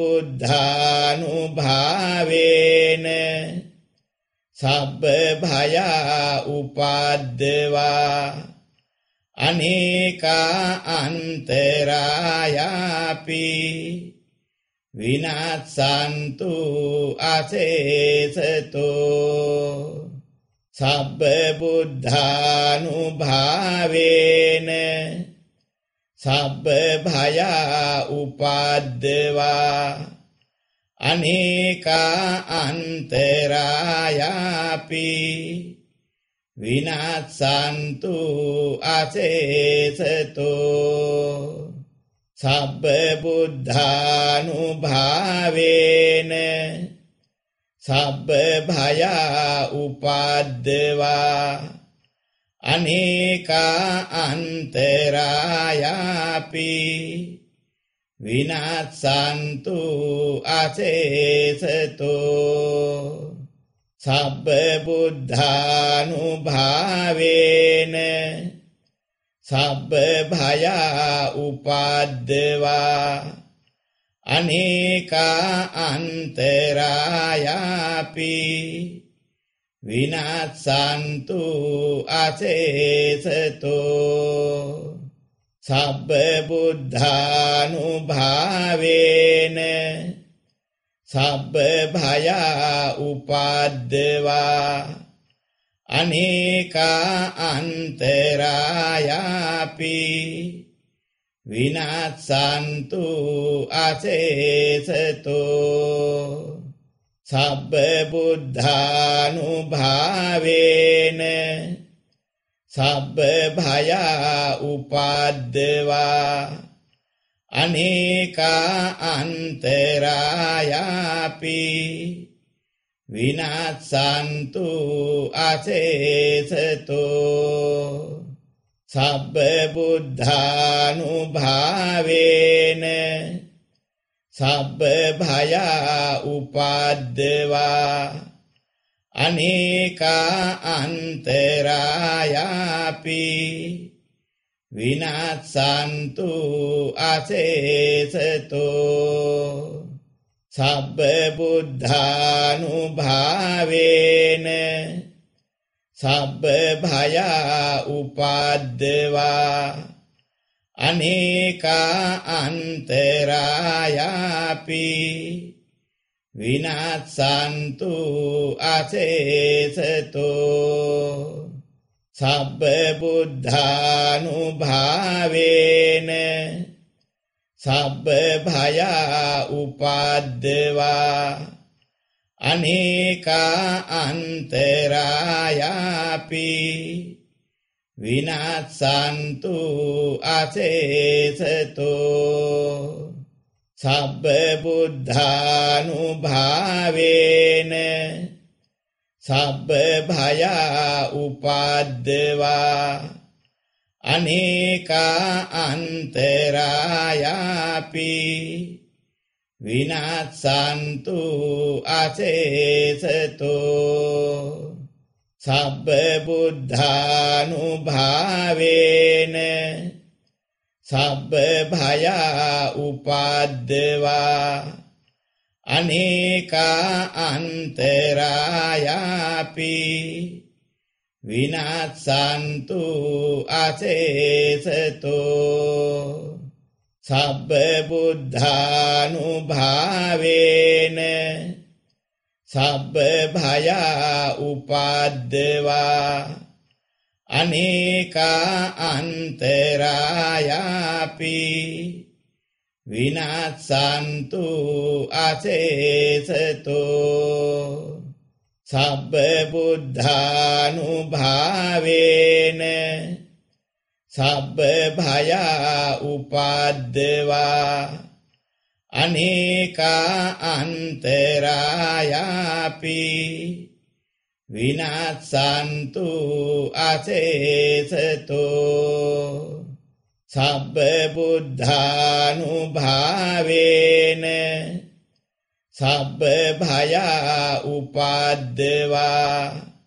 බුද්ධානුභාවේන සබ්බ භයා උපද්දවා අනේකා අන්තරායාපි විනාසන්තු අසේසතෝ සබ්බ බුද්ධානුභාවේන සබ්බ භයා උපද්දවා අනේකා අන්තරායාපි විනාසන්තු අසේසතෝ සබ්බ බුද්ධානුභාවේන සබ්බ භයා උපද්දවා අනේකා අන්තරායාපි විනාසන්තු අසේසතෝ සබ්බ බුද්ධානුභාවේන සබ්බ භයා උපද්දවා අනේකා අන්තරායාපි විනාසන්තු අසේසතෝ සබ්බ බුද්ධානුභාවේන සබ්බ භයා උපද්දවා අනේකා අන්තරායාපි විනාස්සන්තු අසේසතෝ සබ්බ බුද්ධානුභාවේන සබ්බ භයා උපද්දවා අනේකා අන්තරායාපි විනාස්සන්තු අසේසතෝ සබ්බ බුද්ධානුභාවේන සබ්බ භයා උපද්දවා අනේකා අන්තරායාපි විනාස්සන්තු අසේසතෝ සබ්බ බුද්ධානුභාවේන සබ්බ භයා උපද්දවා අනේකා අන්තරායාපි විනාස්සන්තු අසේසතෝ සබ්බ බුද්ධානුභාවේන සබ්බ භයා උපද්දවා අනේකා අන්තරායාපි විනාස්සන්තු අසේසතෝ සබ්බ බුද්ධානුභාවේන සබ්බ භයා උපද්දවා අනේකා අන්තරායාපි විනාස්සන්තු අසේසතෝ සබ්බ බුද්ධානුභාවේන සබ්බ භයා උපද්දවා අනේකා අන්තරායාපි විනාස්සන්තු අසේසතෝ සබ්බ බුද්ධානුභාවේන සබ්බ භයා උපද්දවා අනේකා අන්තරායාපි විනාස්සන්තු අසේසතෝ සබ්බ බුද්ධානුභාවේන සබ්බ භයා උපද්දවා අනේකා අන්තරායාපි විනාස්සන්තු අසේසතෝ සබ්බ බුද්ධානුභාවේන සබ්බ භයා උපද්දවා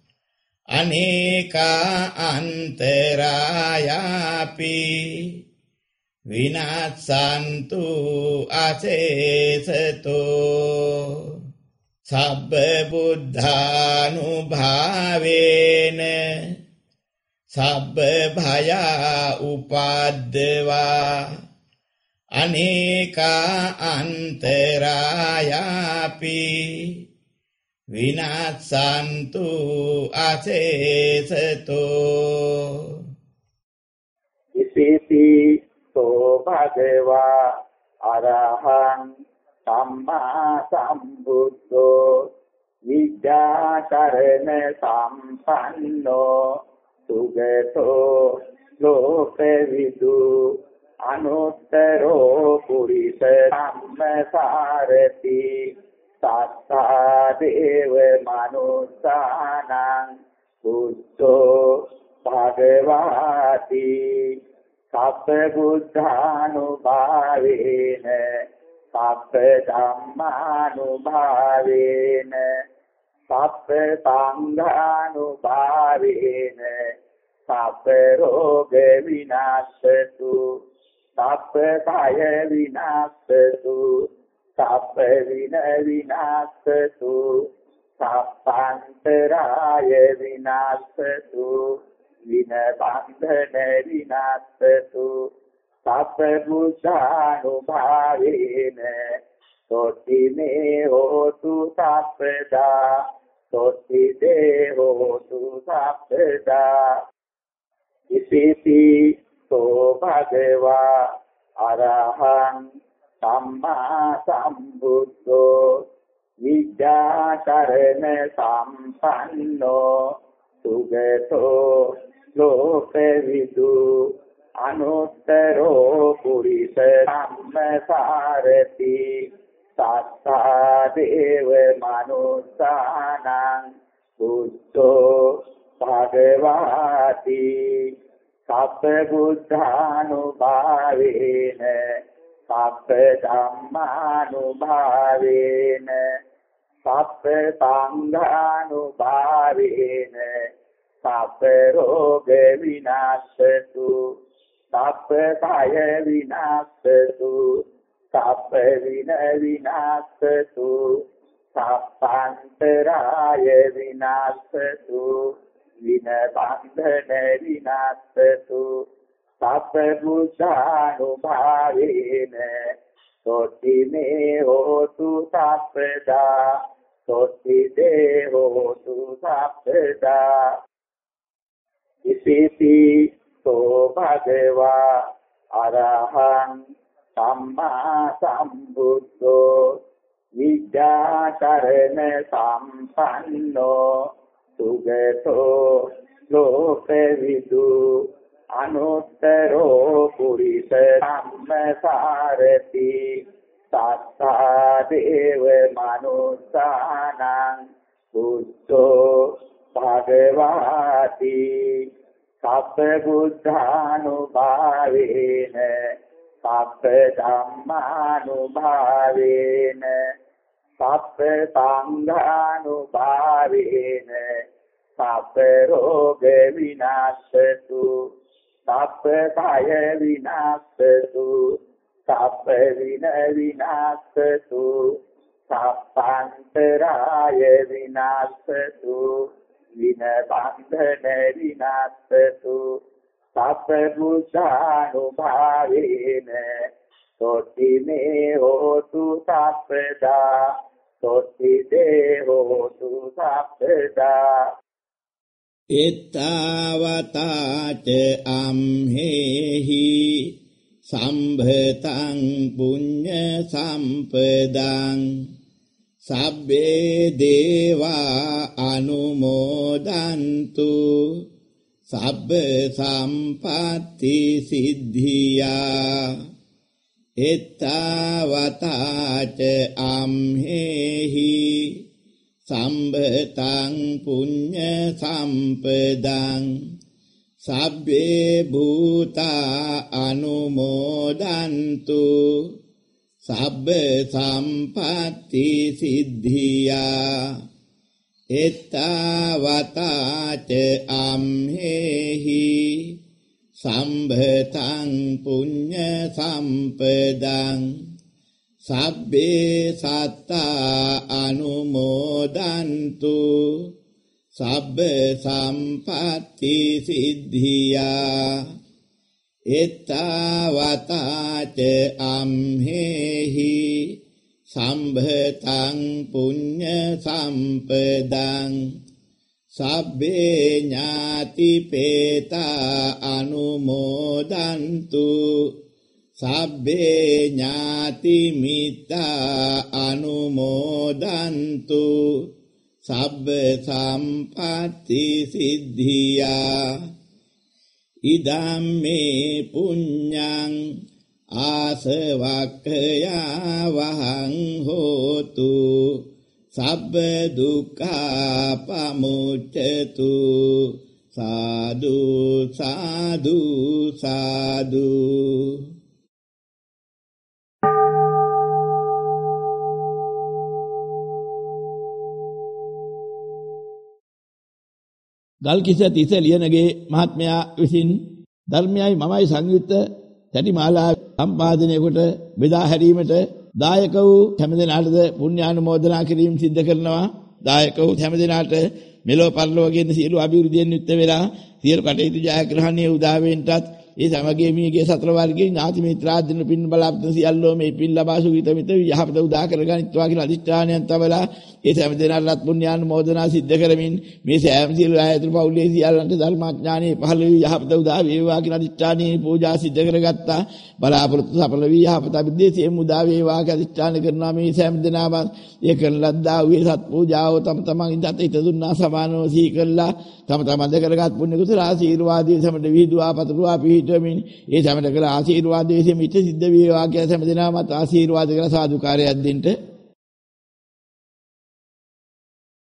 අනේකා අන්තරායාපි විනාස්සන්තු අසේසතෝ සබ්බ බුද්ධානුභාවේන සබ්බ භයා උපද්දවා අනේකා අන්තරායාපි විනාස්සන්තු අසේසතෝ ඉතිපි සෝ භගවා අරහං සම්මා සම්බුද්ධෝ විද්‍යාචරණ සම්පන්නෝ සුගතෝ ලෝකවිදු අනුත්තරෝ පුරිස ධම්මසාරති සත්තා දේව මනුස්සානං බුද්ධෝ භගවාති සබ්බ බුද්ධානුභාවේන සබ්බ ධම්මානුභාවේන සබ්බ සංඝානුභාවේන සබ්බ රෝග විනාශතු සබ්බ භය විනාශතු සබ්බ වින විනාශතු සබ්බාන්තරාය විනාශතු වින බන්ධන විනාශතු සබ්බ බුද්ධානුභාවේන සොත්ති මේ හෝතු සබ්බදා සොත්ති දේ හෝතු සබ්බදා ඉතිපි සෝ භගවා අරහං සම්මා සම්බුද්ධෝ විද්‍යාචරණ සම්පන්නෝ සුගතෝ ලෝකවිදු අනුත්තරෝ පුරිස ධම්මසාරති සත්තා දේව මනුස්සානං බුද්ධෝ භගවාති සබ්බ බුද්ධානුභාවේන සබ්බ ධම්මානුභාවේන සබ්බ සංඝානුභාවේන සබ්බ රෝග විනාශතු සබ්බ භය විනාශතු සබ්බ වින විනාශතු සබ්බන්තරාය විනාශතු වින බන්ධන විනාශතු සබ්බ බුද්ධානුභාවේන සොත්ති මේ හෝතු සබ්බදා සොත්ති දේ හෝතු සබ්බදා ඉතිපි සෝ භගවා අරහං සම්මා සම්බුද්ධෝ විද්‍යාචරණ සම්පන්නෝ සුගතෝ ලෝකවිදු අනුත්තරෝ පුරිස ධම්මසාරති සත්තා දේව මනුස්සානං බුද්ධෝ භගවාති සබ්බ බුද්ධානුභාවේන සබ්බ ධම්මානුභාවේන සබ්බ සංඝානුභාවේන සබ්බ රෝග විනාශතු සබ්බ භය විනාශතු සබ්බ වින විනාශතු සබ්බන්තරාය විනාශතු වින බන්ධන විනාශතු සබ්බ බුද්ධානුභාවේන සොත්ති මේ හෝතු සබ්බදා සොත්ති දේ හෝතු සබ්බදා එත්තාවතාච අම්හෙහි සම්භතං පුඤ්ඤ සම්පදං සබ්බේ දේවා අනුමෝදන්තු සබ්බ සම්පatti සිද්ධියා එත්තාවතාච අම්හෙහි සම්භතං පුඤ්ඤ සම්පදං සබ්බේ භූතා අනුමෝදන්තු සබ්බ සම්පatti සිද්ධියා එත්තාවතාච අම්හෙහි සම්භතං පුඤ්ඤ සම්පදං සබ්බේ සත්තා අනුමෝදන්තු සබ්බ සම්පatti සිද්ධියා එත්තාවතාච අම්හෙහි සම්භතං පුඤ්ඤ සම්පදං සබ්බේ ඥාති පේතා අනුමෝදන්තු සබ්බේ ඥාති මිත්තා අනුමෝදන්තු සබ්බ සම්පatti සිද්ධියා ඉදම්මේ පුඤ්ඤං ආසවක්ඛයා වහං හෝතු සබ්බ දුක්ඛා පමුච්ඡතු සාදු සාදු සාදු ගල්කිස්ස තිස්ස ලියනගේ මහත්මයා විසින් ධර්මයයි මමයි සංයුක්ත තැටි මාලා සම්පාදනය කොට බෙදා හැරීමට දායක වූ හැම දෙනාටද පුණ්‍යානුමෝදනා කිරීම සිද්ධ කරනවා. දායක වූ හැම දෙනාට මෙලොව පරලොව කියන සියලු අභිවෘද්ධියෙන් යුක්ත වෙලා සියලු කටයුතු ජයග්‍රහණීය උදා වෙන්නටත් ඒ සමගිය මේකේ සතර වර්ගයේ ඥාති මිත්‍රාදීන පින් බලාපොරොත්තු සියල්ලෝ මේ පින් ලබා සුගිත මිත යහපත උදා කරගනිත්වා කියලා අදිෂ්ඨානයන් තබලා ඒ හැම දෙනාටත් පුණ්‍යානුමෝදනා සිද්ධ කරමින් මේ සෑම සියලු ආයතන පවුලේ සියල්ලන්ට ධර්මාඥානෙ පහළ වී යහපත උදා වේවා කියලා අදිෂ්ඨානයේ පූජා සිද්ධ කරගත්තා. බලාපොරොත්තු සඵල වී යහපත අභිදේශයේ මුදා වේවා කියලා අදිෂ්ඨාන කරනවා. මේ සෑම දෙනාම ඒ කරන ලද්දා වූ සත් පූජාව තම තමන් ඉදත් හිත දුන්නා සමානව සී කළා. තම තමන් කරගත් පුණ්‍ය කුසල ආශිර්වාදයේ සමඩ විහිදුවා පතුරුවා පිහිටමින් ඒ සමඩ කළ ආශිර්වාදයේ මිත්‍ය සිද්ධ වේවා කියලා හැම දෙනාම ආශිර්වාද කරලා සාදුකාරයක් දෙන්න